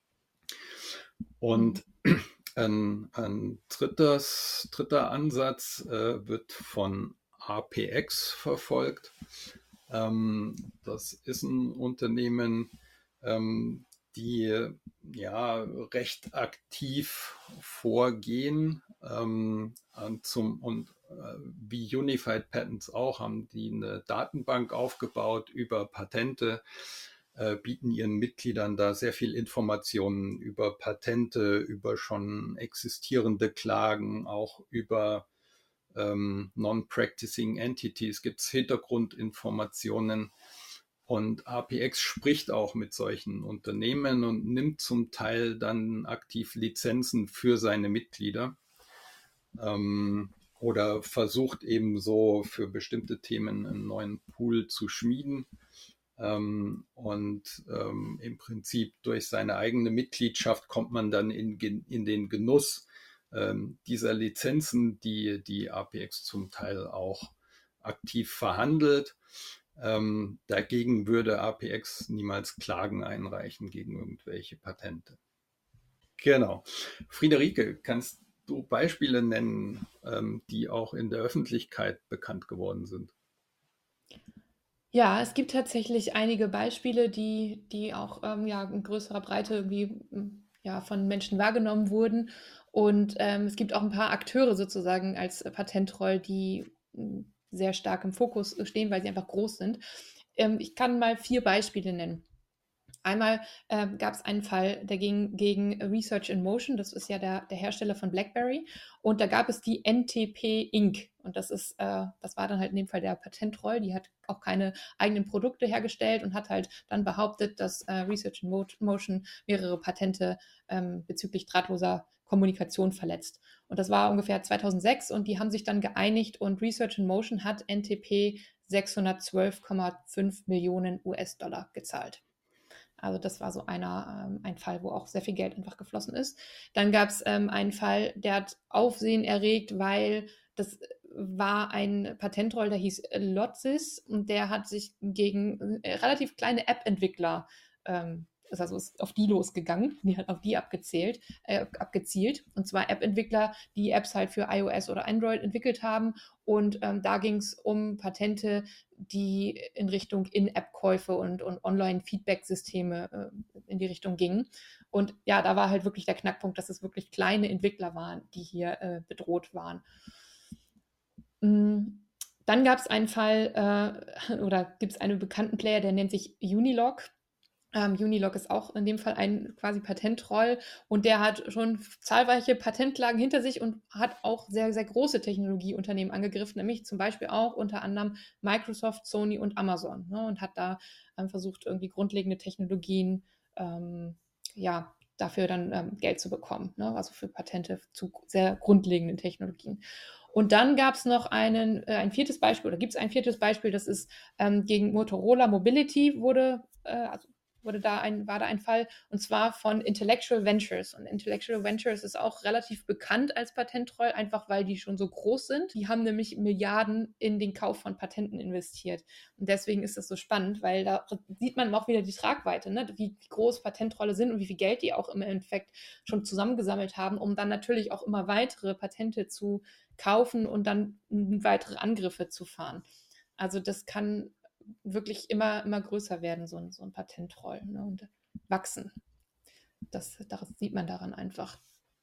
Und mhm. ein, ein drittes, dritter Ansatz äh, wird von A P X verfolgt. Ähm, das ist ein Unternehmen, ähm, die ja recht aktiv vorgehen. Ähm, zum, und äh, wie Unified Patents auch, haben die eine Datenbank aufgebaut über Patente, äh, bieten ihren Mitgliedern da sehr viel Informationen über Patente, über schon existierende Klagen, auch über Ähm, Non-Practicing Entities, gibt es Hintergrundinformationen und A P X spricht auch mit solchen Unternehmen und nimmt zum Teil dann aktiv Lizenzen für seine Mitglieder ähm, oder versucht eben so für bestimmte Themen einen neuen Pool zu schmieden ähm, und ähm, im Prinzip durch seine eigene Mitgliedschaft kommt man dann in, in den Genuss dieser Lizenzen, die die A P X zum Teil auch aktiv verhandelt. Ähm, dagegen würde A P X niemals Klagen einreichen gegen irgendwelche Patente. Genau. Friederike, kannst du Beispiele nennen, ähm, die auch in der Öffentlichkeit bekannt geworden sind? Ja, es gibt tatsächlich einige Beispiele, die, die auch ähm, ja, in größerer Breite irgendwie ja, von Menschen wahrgenommen wurden. Und ähm, es gibt auch ein paar Akteure sozusagen als Patentroll, die mh, sehr stark im Fokus stehen, weil sie einfach groß sind. Ähm, ich kann mal vier Beispiele nennen. Einmal äh, gab es einen Fall, der ging gegen Research in Motion, das ist ja der, der Hersteller von BlackBerry, und da gab es die N T P Incorporated. Und das ist, äh, das war dann halt in dem Fall der Patentroll, die hat auch keine eigenen Produkte hergestellt und hat halt dann behauptet, dass äh, Research in Motion mehrere Patente ähm, bezüglich drahtloser Kommunikation verletzt. Und das war ungefähr zweitausendsechs und die haben sich dann geeinigt und Research in Motion hat N T P sechshundertzwölf Komma fünf Millionen U S-Dollar gezahlt. Also das war so einer, ähm, ein Fall, wo auch sehr viel Geld einfach geflossen ist. Dann gab es ähm, einen Fall, der hat Aufsehen erregt, weil das war ein Patentroll, der hieß Lotsys und der hat sich gegen äh, relativ kleine App-Entwickler ähm, ist also ist auf die losgegangen, die hat auf die abgezählt, äh, abgezielt. Und zwar App-Entwickler, die Apps halt für iOS oder Android entwickelt haben. Und ähm, da ging es um Patente, die in Richtung In-App-Käufe und, und Online-Feedback-Systeme äh, in die Richtung gingen. Und ja, da war halt wirklich der Knackpunkt, dass es wirklich kleine Entwickler waren, die hier äh, bedroht waren. Dann gab es einen Fall, äh, oder gibt es einen bekannten Player, der nennt sich Unilog. Ähm, Unilog ist auch in dem Fall ein quasi Patentroll und der hat schon zahlreiche Patentklagen hinter sich und hat auch sehr, sehr große Technologieunternehmen angegriffen, nämlich zum Beispiel auch unter anderem Microsoft, Sony und Amazon, ne, und hat da ähm, versucht, irgendwie grundlegende Technologien ähm, ja, dafür dann ähm, Geld zu bekommen, ne, also für Patente zu sehr grundlegenden Technologien. Und dann gab es noch einen, äh, ein viertes Beispiel, oder gibt es ein viertes Beispiel, das ist ähm, gegen Motorola Mobility wurde, äh, also wurde da ein, war da ein Fall, und zwar von Intellectual Ventures. Und Intellectual Ventures ist auch relativ bekannt als Patentroll, einfach weil die schon so groß sind. Die haben nämlich Milliarden in den Kauf von Patenten investiert. Und deswegen ist das so spannend, weil da sieht man auch wieder die Tragweite, ne? wie, wie groß Patentrolle sind und wie viel Geld die auch im Endeffekt schon zusammengesammelt haben, um dann natürlich auch immer weitere Patente zu kaufen und dann weitere Angriffe zu fahren. Also das kann wirklich immer, immer größer werden, so ein, so ein Patentroll, ne, und wachsen. Das, das sieht man daran einfach.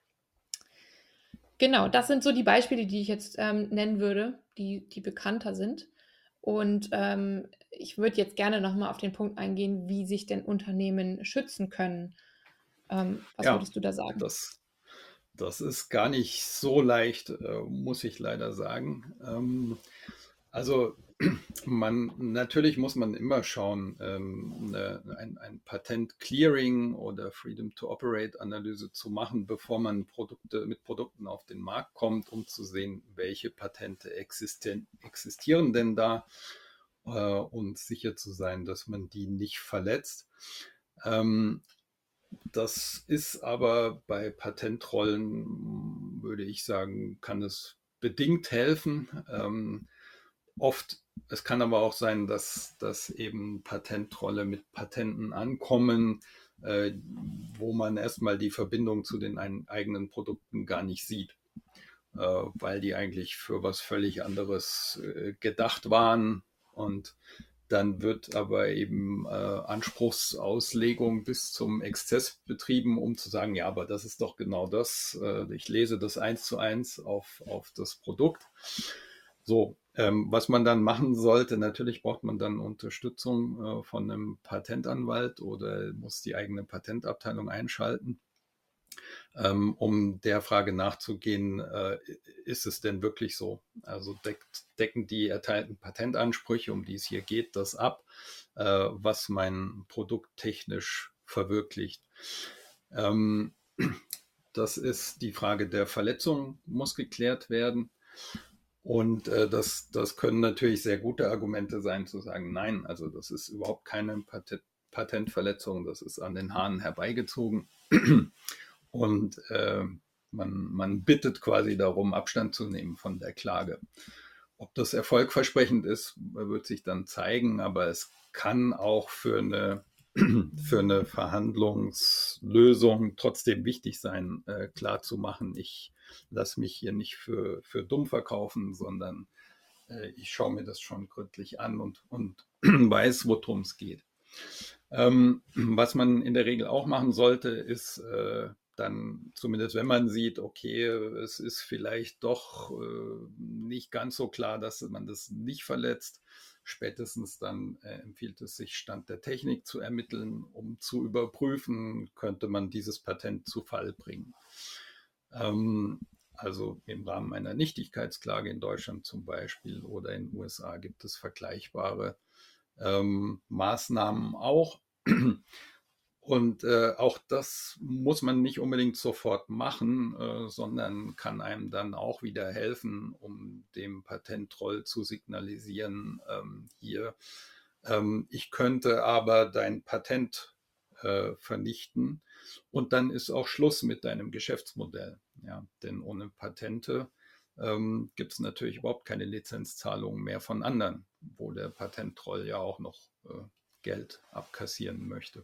Genau, das sind so die Beispiele, die ich jetzt ähm, nennen würde, die, die bekannter sind. Und ähm, ich würde jetzt gerne nochmal auf den Punkt eingehen, wie sich denn Unternehmen schützen können. Ähm, was Ja, würdest du da sagen? das, das ist gar nicht so leicht, äh, muss ich leider sagen. Ähm, also man, natürlich muss man immer schauen, ähm, ne, ein, ein Patent-Clearing oder Freedom-to-Operate-Analyse zu machen, bevor man Produkte mit Produkten auf den Markt kommt, um zu sehen, welche Patente existen, existieren denn da äh, und sicher zu sein, dass man die nicht verletzt. Ähm, Das ist aber bei Patentrollen, würde ich sagen, kann es bedingt helfen. Ähm, oft, es kann aber auch sein, dass, dass eben Patentrolle mit Patenten ankommen, äh, wo man erstmal die Verbindung zu den ein, eigenen Produkten gar nicht sieht, äh, weil die eigentlich für was völlig anderes äh, gedacht waren. Und dann wird aber eben äh, Anspruchsauslegung bis zum Exzess betrieben, um zu sagen, ja, aber das ist doch genau das. Äh, ich lese das eins zu eins auf, auf das Produkt. So, ähm, was man dann machen sollte, natürlich braucht man dann Unterstützung äh, von einem Patentanwalt oder muss die eigene Patentabteilung einschalten, ähm, um der Frage nachzugehen, äh, ist es denn wirklich so? Also deckt, decken die erteilten Patentansprüche, um die es hier geht, das ab, äh, was mein Produkt technisch verwirklicht? Ähm, das ist die Frage der Verletzung, muss geklärt werden. Und äh, das, das können natürlich sehr gute Argumente sein, zu sagen, nein, also das ist überhaupt keine Patent, Patentverletzung, das ist an den Haaren herbeigezogen. Und äh, man, man bittet quasi darum, Abstand zu nehmen von der Klage. Ob das erfolgversprechend ist, wird sich dann zeigen, aber es kann auch für eine, für eine Verhandlungslösung trotzdem wichtig sein, äh, klarzumachen, ich lasse mich hier nicht für, für dumm verkaufen, sondern äh, ich schaue mir das schon gründlich an und, und weiß, worum es geht. Ähm, was man in der Regel auch machen sollte, ist äh, dann, zumindest wenn man sieht, okay, es ist vielleicht doch äh, nicht ganz so klar, dass man das nicht verletzt, spätestens dann äh, empfiehlt es sich, Stand der Technik zu ermitteln, um zu überprüfen, könnte man dieses Patent zu Fall bringen. Ähm, also im Rahmen einer Nichtigkeitsklage in Deutschland zum Beispiel oder in den U S A gibt es vergleichbare ähm, Maßnahmen auch. Und äh, auch das muss man nicht unbedingt sofort machen, äh, sondern kann einem dann auch wieder helfen, um dem Patenttroll zu signalisieren, ähm, hier, ähm, ich könnte aber dein Patent äh, vernichten und dann ist auch Schluss mit deinem Geschäftsmodell. Ja, denn ohne Patente ähm, gibt es natürlich überhaupt keine Lizenzzahlungen mehr von anderen, wo der Patenttroll ja auch noch äh, Geld abkassieren möchte.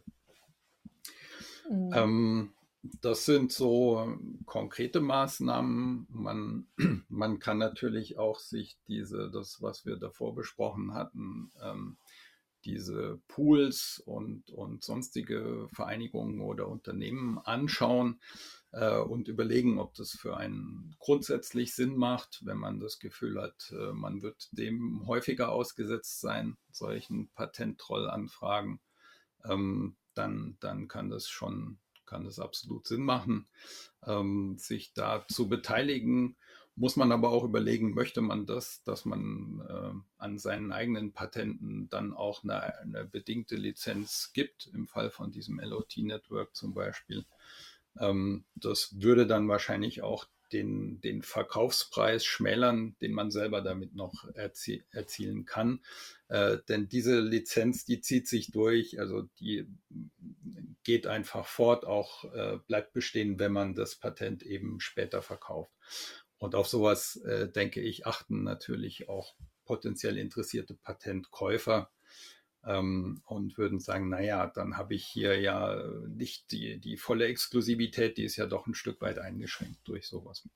Mhm. Ähm, das sind so konkrete Maßnahmen. Man, man kann natürlich auch sich diese, das, was wir davor besprochen hatten, ähm, diese Pools und, und sonstige Vereinigungen oder Unternehmen anschauen äh, und überlegen, ob das für einen grundsätzlich Sinn macht, wenn man das Gefühl hat, äh, man wird dem häufiger ausgesetzt sein, solchen Patenttrollanfragen. Ähm, dann, dann kann das schon, kann das absolut Sinn machen, ähm, sich da zu beteiligen. Muss man aber auch überlegen, möchte man das, dass man äh, an seinen eigenen Patenten dann auch eine, eine bedingte Lizenz gibt, im Fall von diesem L O T-Network zum Beispiel. Ähm, das würde dann wahrscheinlich auch den, den Verkaufspreis schmälern, den man selber damit noch erzie- erzielen kann. Äh, denn diese Lizenz, die zieht sich durch, also die geht einfach fort, auch äh, bleibt bestehen, wenn man das Patent eben später verkauft. Und auf sowas, äh, denke ich, achten natürlich auch potenziell interessierte Patentkäufer ähm, und würden sagen, naja, dann habe ich hier ja nicht die, die volle Exklusivität, die ist ja doch ein Stück weit eingeschränkt durch sowas.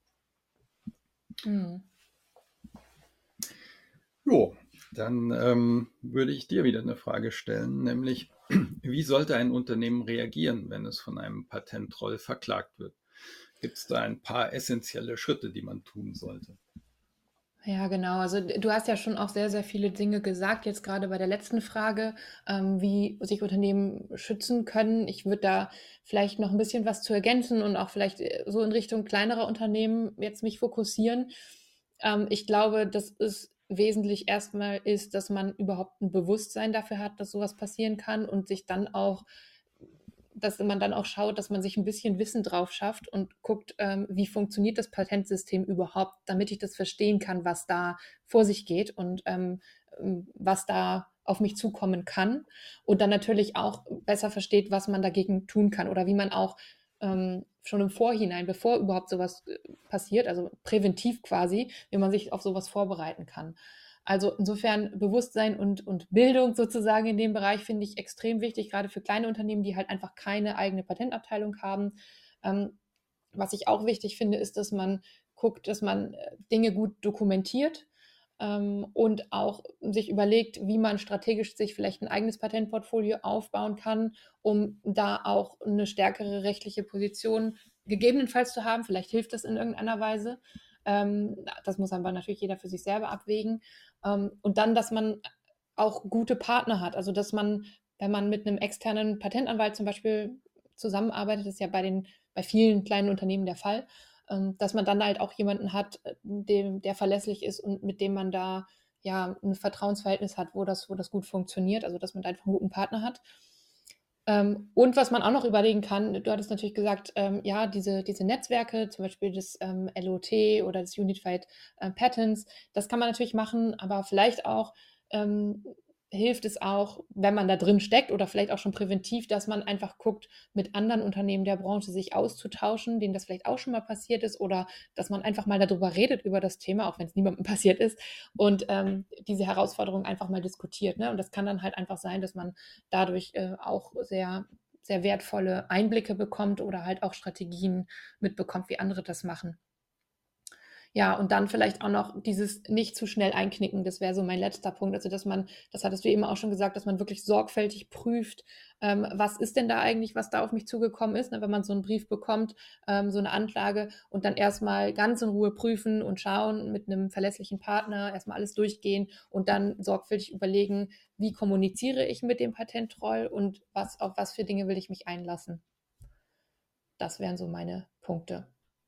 Mhm. Jo, dann ähm, würde ich dir wieder eine Frage stellen, nämlich, wie sollte ein Unternehmen reagieren, wenn es von einem Patenttroll verklagt wird? Gibt es da ein paar essentielle Schritte, die man tun sollte? Ja, genau. Also du hast ja schon auch sehr, sehr viele Dinge gesagt, jetzt gerade bei der letzten Frage, ähm, wie sich Unternehmen schützen können. Ich würde da vielleicht noch ein bisschen was zu ergänzen und auch vielleicht so in Richtung kleinerer Unternehmen jetzt mich fokussieren. Ähm, ich glaube, dass es wesentlich erstmal ist, dass man überhaupt ein Bewusstsein dafür hat, dass sowas passieren kann und sich dann auch dass man dann auch schaut, dass man sich ein bisschen Wissen drauf schafft und guckt, ähm, wie funktioniert das Patentsystem überhaupt, damit ich das verstehen kann, was da vor sich geht und ähm, was da auf mich zukommen kann. Und dann natürlich auch besser versteht, was man dagegen tun kann oder wie man auch ähm, schon im Vorhinein, bevor überhaupt sowas passiert, also präventiv quasi, wie man sich auf sowas vorbereiten kann. Also insofern Bewusstsein und, und Bildung sozusagen in dem Bereich finde ich extrem wichtig, gerade für kleine Unternehmen, die halt einfach keine eigene Patentabteilung haben. Ähm, was ich auch wichtig finde, ist, dass man guckt, dass man Dinge gut dokumentiert ähm, und auch sich überlegt, wie man strategisch sich vielleicht ein eigenes Patentportfolio aufbauen kann, um da auch eine stärkere rechtliche Position gegebenenfalls zu haben. Vielleicht hilft das in irgendeiner Weise. Ähm, das muss aber natürlich jeder für sich selber abwägen. Ähm, und dann, dass man auch gute Partner hat. Also, dass man, wenn man mit einem externen Patentanwalt zum Beispiel zusammenarbeitet, das ist ja bei, den, bei vielen kleinen Unternehmen der Fall, ähm, dass man dann halt auch jemanden hat, dem, der verlässlich ist und mit dem man da ja ein Vertrauensverhältnis hat, wo das, wo das gut funktioniert. Also, dass man da einfach einen guten Partner hat. Ähm, und was man auch noch überlegen kann, du hattest natürlich gesagt, ähm, ja, diese, diese Netzwerke, zum Beispiel das ähm, L O T oder das Unified äh, Patents, das kann man natürlich machen, aber vielleicht auch ähm, hilft es auch, wenn man da drin steckt oder vielleicht auch schon präventiv, dass man einfach guckt, mit anderen Unternehmen der Branche sich auszutauschen, denen das vielleicht auch schon mal passiert ist oder dass man einfach mal darüber redet, über das Thema, auch wenn es niemandem passiert ist und ähm, diese Herausforderung einfach mal diskutiert. Ne? Und das kann dann halt einfach sein, dass man dadurch äh, auch sehr, sehr wertvolle Einblicke bekommt oder halt auch Strategien mitbekommt, wie andere das machen. Ja, und dann vielleicht auch noch dieses nicht zu schnell einknicken, das wäre so mein letzter Punkt. Also, dass man, das hattest du eben auch schon gesagt, dass man wirklich sorgfältig prüft, ähm, was ist denn da eigentlich, was da auf mich zugekommen ist, ne, wenn man so einen Brief bekommt, ähm, so eine Anklage und dann erstmal ganz in Ruhe prüfen und schauen mit einem verlässlichen Partner, erstmal alles durchgehen und dann sorgfältig überlegen, wie kommuniziere ich mit dem Patenttroll und was, auf was für Dinge will ich mich einlassen. Das wären so meine Punkte.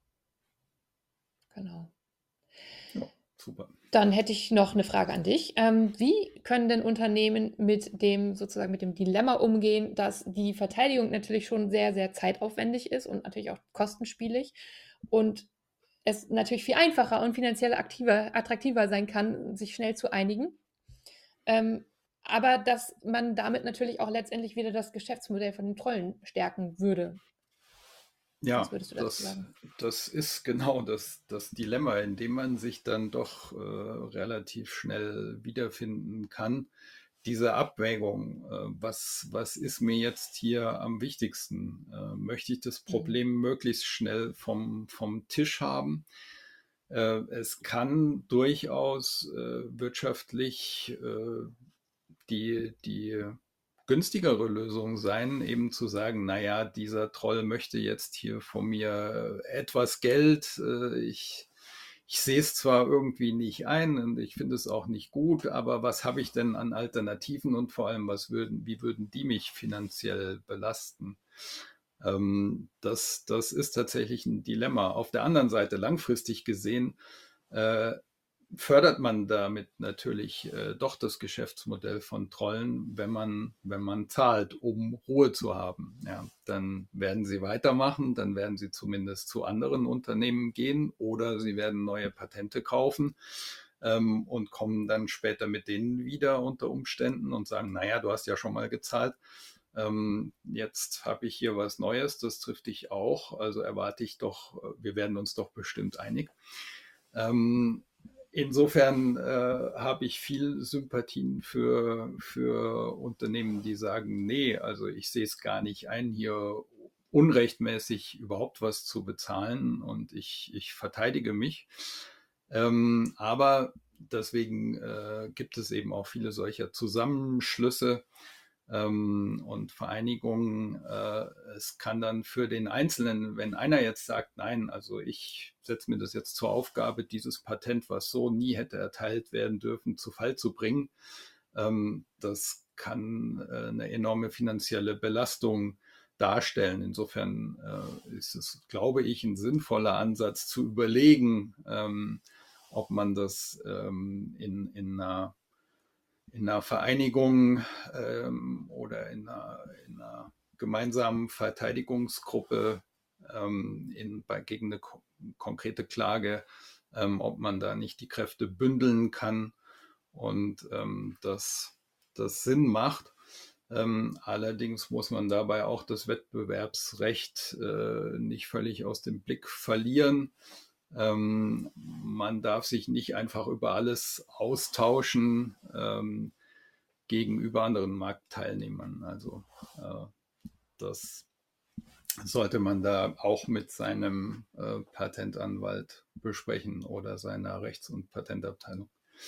Genau. Ja, super. Dann hätte ich noch eine Frage an dich. Ähm, wie können denn Unternehmen mit dem sozusagen mit dem Dilemma umgehen, dass die Verteidigung natürlich schon sehr, sehr zeitaufwendig ist und natürlich auch kostenspielig und es natürlich viel einfacher und finanziell aktiver, attraktiver sein kann, sich schnell zu einigen. Ähm, aber dass man damit natürlich auch letztendlich wieder das Geschäftsmodell von den Trollen stärken würde. Was Ja, würdest du dazu das, sagen? das ist genau das, das Dilemma, in dem man sich dann doch äh, relativ schnell wiederfinden kann. Diese Abwägung, äh, was, was ist mir jetzt hier am wichtigsten? Äh, möchte ich das Mhm. Problem möglichst schnell vom, vom Tisch haben? Äh, es kann durchaus äh, wirtschaftlich äh, die, die günstigere Lösung sein, eben zu sagen, naja, dieser Troll möchte jetzt hier von mir etwas Geld. Äh, ich, ich sehe es zwar irgendwie nicht ein und ich finde es auch nicht gut, aber was habe ich denn an Alternativen und vor allem, was würden, wie würden die mich finanziell belasten? Ähm, das, das ist tatsächlich ein Dilemma. Auf der anderen Seite, langfristig gesehen, äh, fördert man damit natürlich äh, doch das Geschäftsmodell von Trollen, wenn man, wenn man zahlt, um Ruhe zu haben. Ja, dann werden sie weitermachen, dann werden sie zumindest zu anderen Unternehmen gehen oder sie werden neue Patente kaufen ähm, und kommen dann später mit denen wieder unter Umständen und sagen, naja, du hast ja schon mal gezahlt. Ähm, jetzt habe ich hier was Neues, das trifft dich auch, also erwarte ich doch, wir werden uns doch bestimmt einig. Ähm, Insofern äh, habe ich viel Sympathien für, für Unternehmen, die sagen, nee, also ich sehe es gar nicht ein, hier unrechtmäßig überhaupt was zu bezahlen und ich, ich verteidige mich. Ähm, aber deswegen äh, gibt es eben auch viele solcher Zusammenschlüsse ähm, und Vereinigungen. Äh, es kann dann für den Einzelnen, wenn einer jetzt sagt, nein, also ich setze mir das jetzt zur Aufgabe, dieses Patent, was so nie hätte erteilt werden dürfen, zu Fall zu bringen, ähm, das kann äh, eine enorme finanzielle Belastung darstellen. Insofern äh, ist es, glaube ich, ein sinnvoller Ansatz zu überlegen, ähm, ob man das ähm, in, in einer in einer Vereinigung ähm, oder in einer, in einer gemeinsamen Verteidigungsgruppe ähm, in, bei, gegen eine ko konkrete Klage, ähm, ob man da nicht die Kräfte bündeln kann und ähm, das, das Sinn macht. Ähm, allerdings muss man dabei auch das Wettbewerbsrecht äh, nicht völlig aus dem Blick verlieren. Ähm, man darf sich nicht einfach über alles austauschen ähm, gegenüber anderen Marktteilnehmern. Also äh, das sollte man da auch mit seinem äh, Patentanwalt besprechen oder seiner Rechts- und Patentabteilung.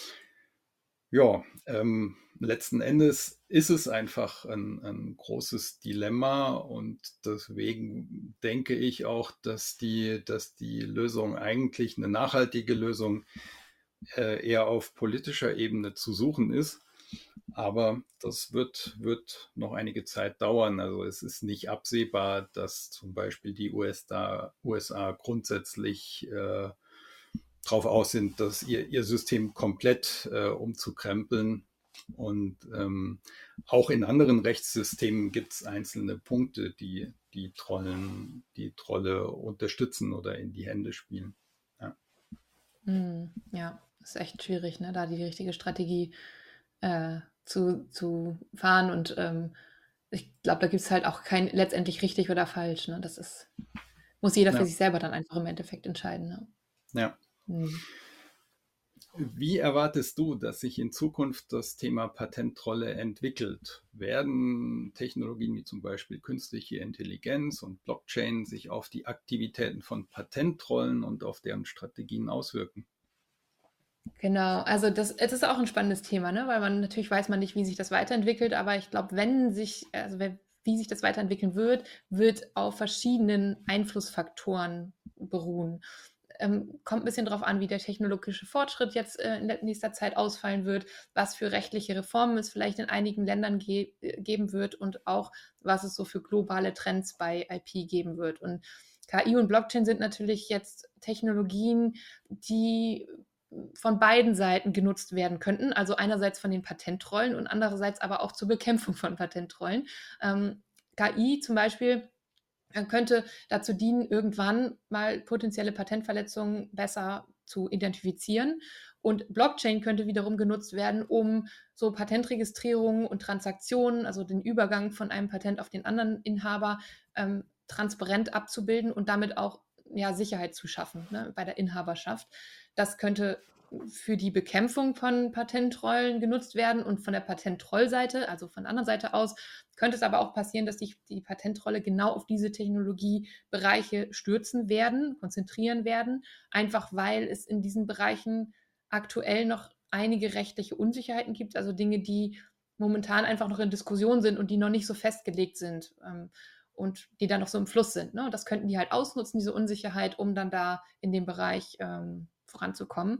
Ja, ähm, letzten Endes ist es einfach ein, ein großes Dilemma und deswegen denke ich auch, dass die, dass die Lösung eigentlich eine nachhaltige Lösung äh, eher auf politischer Ebene zu suchen ist. Aber das wird, wird noch einige Zeit dauern. Also es ist nicht absehbar, dass zum Beispiel die U S A, U S A grundsätzlich äh, darauf aus sind, dass ihr, ihr System komplett äh, umzukrempeln. Und ähm, auch in anderen Rechtssystemen gibt es einzelne Punkte, die die Trollen, die Trolle unterstützen oder in die Hände spielen. Ja. Hm, ja, ist echt schwierig, ne, da die richtige Strategie äh, zu, zu fahren. Und ähm, ich glaube, da gibt es halt auch kein letztendlich richtig oder falsch. Ne? Das ist, muss jeder für Ja. sich selber dann einfach im Endeffekt entscheiden. Ne? Ja. Hm. Wie erwartest du, dass sich in Zukunft das Thema Patenttrolle entwickelt? Werden Technologien wie zum Beispiel künstliche Intelligenz und Blockchain sich auf die Aktivitäten von Patenttrollen und auf deren Strategien auswirken? Genau, also das, es ist auch ein spannendes Thema, ne? Weil man natürlich weiß man nicht, wie sich das weiterentwickelt, aber ich glaube, wenn sich, also wenn, wie sich das weiterentwickeln wird, wird auf verschiedenen Einflussfaktoren beruhen. Ähm, kommt ein bisschen darauf an, wie der technologische Fortschritt jetzt äh, in nächster Zeit ausfallen wird, was für rechtliche Reformen es vielleicht in einigen Ländern ge äh, geben wird und auch, was es so für globale Trends bei I P geben wird. Und K I und Blockchain sind natürlich jetzt Technologien, die von beiden Seiten genutzt werden könnten. Also einerseits von den Patentrollen und andererseits aber auch zur Bekämpfung von Patentrollen. Ähm, K I zum Beispiel könnte dazu dienen, irgendwann mal potenzielle Patentverletzungen besser zu identifizieren. Und Blockchain könnte wiederum genutzt werden, um so Patentregistrierungen und Transaktionen, also den Übergang von einem Patent auf den anderen Inhaber, ähm, transparent abzubilden und damit auch ja, Sicherheit zu schaffen, ne, bei der Inhaberschaft. Das könnte für die Bekämpfung von Patentrollen genutzt werden und von der Patenttrollseite, also von der anderen Seite aus, könnte es aber auch passieren, dass sich die Patentrolle genau auf diese Technologiebereiche stürzen werden, konzentrieren werden, einfach weil es in diesen Bereichen aktuell noch einige rechtliche Unsicherheiten gibt, also Dinge, die momentan einfach noch in Diskussion sind und die noch nicht so festgelegt sind ähm, und die dann noch so im Fluss sind. Ne? Das könnten die halt ausnutzen, diese Unsicherheit, um dann da in dem Bereich ähm, voranzukommen.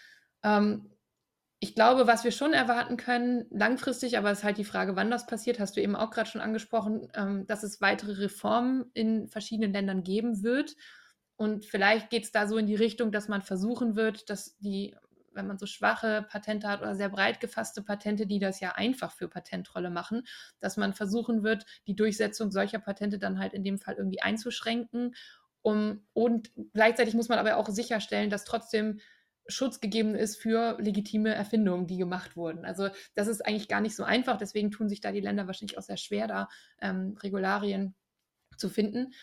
Ähm, ich glaube, was wir schon erwarten können, langfristig, aber es ist halt die Frage, wann das passiert, hast du eben auch gerade schon angesprochen, ähm, dass es weitere Reformen in verschiedenen Ländern geben wird. Und vielleicht geht es da so in die Richtung, dass man versuchen wird, dass die, wenn man so schwache Patente hat oder sehr breit gefasste Patente, die das ja einfach für Patentrolle machen, dass man versuchen wird, die Durchsetzung solcher Patente dann halt in dem Fall irgendwie einzuschränken. Um, und gleichzeitig muss man aber auch sicherstellen, dass trotzdem Schutz gegeben ist für legitime Erfindungen, die gemacht wurden. Also das ist eigentlich gar nicht so einfach. Deswegen tun sich da die Länder wahrscheinlich auch sehr schwer, da ähm, Regularien zu finden.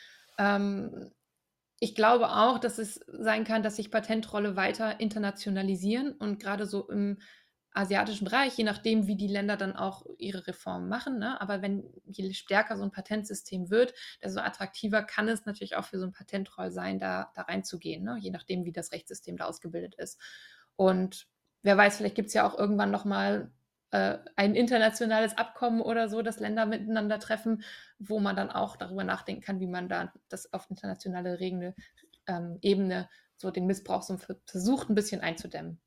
Ähm, ich glaube auch, dass es sein kann, dass sich Patentrolle weiter internationalisieren und gerade so im asiatischen Bereich, je nachdem, wie die Länder dann auch ihre Reformen machen. Ne? Aber wenn je stärker so ein Patentsystem wird, desto attraktiver kann es natürlich auch für so ein Patentroll sein, da, da reinzugehen, ne? Je nachdem, wie das Rechtssystem da ausgebildet ist. Und wer weiß, vielleicht gibt es ja auch irgendwann nochmal äh, ein internationales Abkommen oder so, dass Länder miteinander treffen, wo man dann auch darüber nachdenken kann, wie man da das auf internationale Regeln, ähm, Ebene so den Missbrauch so versucht, ein bisschen einzudämmen.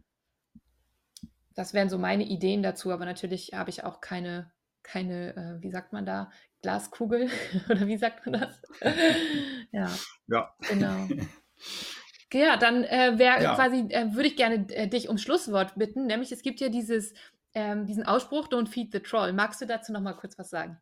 Das wären so meine Ideen dazu, aber natürlich habe ich auch keine, keine äh, wie sagt man da, Glaskugel oder wie sagt man das? ja, Ja. genau. Ja, dann äh, wär, Ja. quasi äh, würde ich gerne äh, dich um Schlusswort bitten, nämlich es gibt ja dieses, ähm, diesen Ausspruch, don't feed the troll. Magst du dazu noch mal kurz was sagen?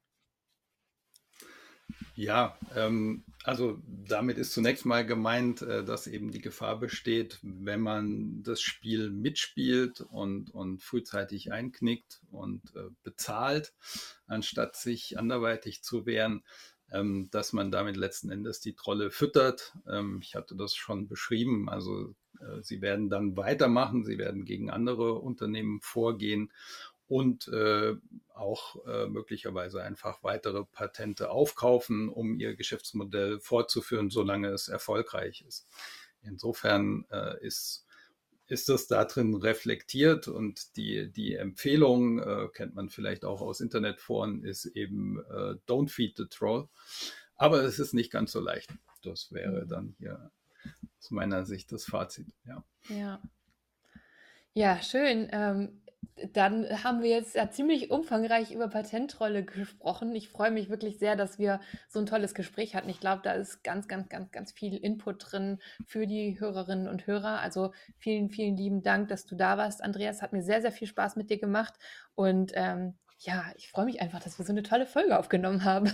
Ja, ähm, also damit ist zunächst mal gemeint, äh, dass eben die Gefahr besteht, wenn man das Spiel mitspielt und, und frühzeitig einknickt und äh, bezahlt, anstatt sich anderweitig zu wehren, ähm, dass man damit letzten Endes die Trolle füttert. Ähm, ich hatte das schon beschrieben, also äh, sie werden dann weitermachen, sie werden gegen andere Unternehmen vorgehen und äh, auch äh, möglicherweise einfach weitere Patente aufkaufen, um ihr Geschäftsmodell fortzuführen, solange es erfolgreich ist. Insofern äh, ist, ist das da drin reflektiert und die, die Empfehlung, äh, kennt man vielleicht auch aus Internetforen, ist eben äh, don't feed the troll. Aber es ist nicht ganz so leicht. Das wäre dann hier aus meiner Sicht das Fazit. Ja, ja. Ja, schön. Ähm, dann haben wir jetzt ja ziemlich umfangreich über Patentrolle gesprochen. Ich freue mich wirklich sehr, dass wir so ein tolles Gespräch hatten. Ich glaube, da ist ganz, ganz, ganz, ganz viel Input drin für die Hörerinnen und Hörer. Also vielen, vielen lieben Dank, dass du da warst, Andreas. Hat mir sehr, sehr viel Spaß mit dir gemacht. Und ähm, ja, ich freue mich einfach, dass wir so eine tolle Folge aufgenommen haben.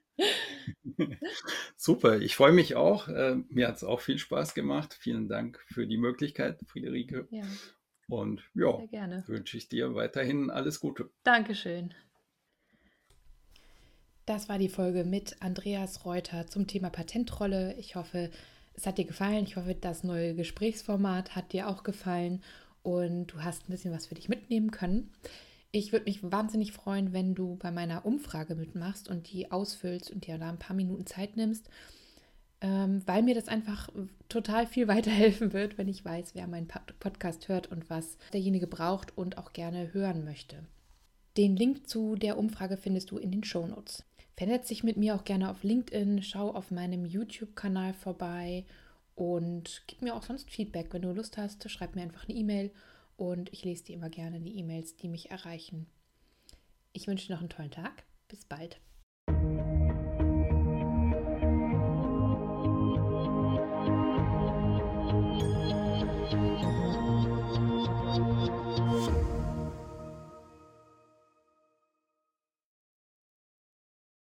super, ich freue mich auch. Äh, mir hat es auch viel Spaß gemacht. Vielen Dank für die Möglichkeit, Friederike. Ja, Und ja, sehr gerne. wünsche ich dir weiterhin alles Gute. Dankeschön. Das war die Folge mit Andreas Reuter zum Thema Patentrolle. Ich hoffe, es hat dir gefallen. Ich hoffe, das neue Gesprächsformat hat dir auch gefallen. und du hast ein bisschen was für dich mitnehmen können. Ich würde mich wahnsinnig freuen, wenn du bei meiner Umfrage mitmachst und die ausfüllst und dir da ein paar Minuten Zeit nimmst, ähm, weil mir das einfach total viel weiterhelfen wird, wenn ich weiß, wer meinen Podcast hört und was derjenige braucht und auch gerne hören möchte. Den Link zu der Umfrage findest du in den Shownotes. Vernetz dich mit mir auch gerne auf LinkedIn, schau auf meinem YouTube-Kanal vorbei und gib mir auch sonst Feedback. Wenn du Lust hast, schreib mir einfach eine E-Mail und ich lese dir immer gerne die E-Mails, die mich erreichen. Ich wünsche dir noch einen tollen Tag. Bis bald.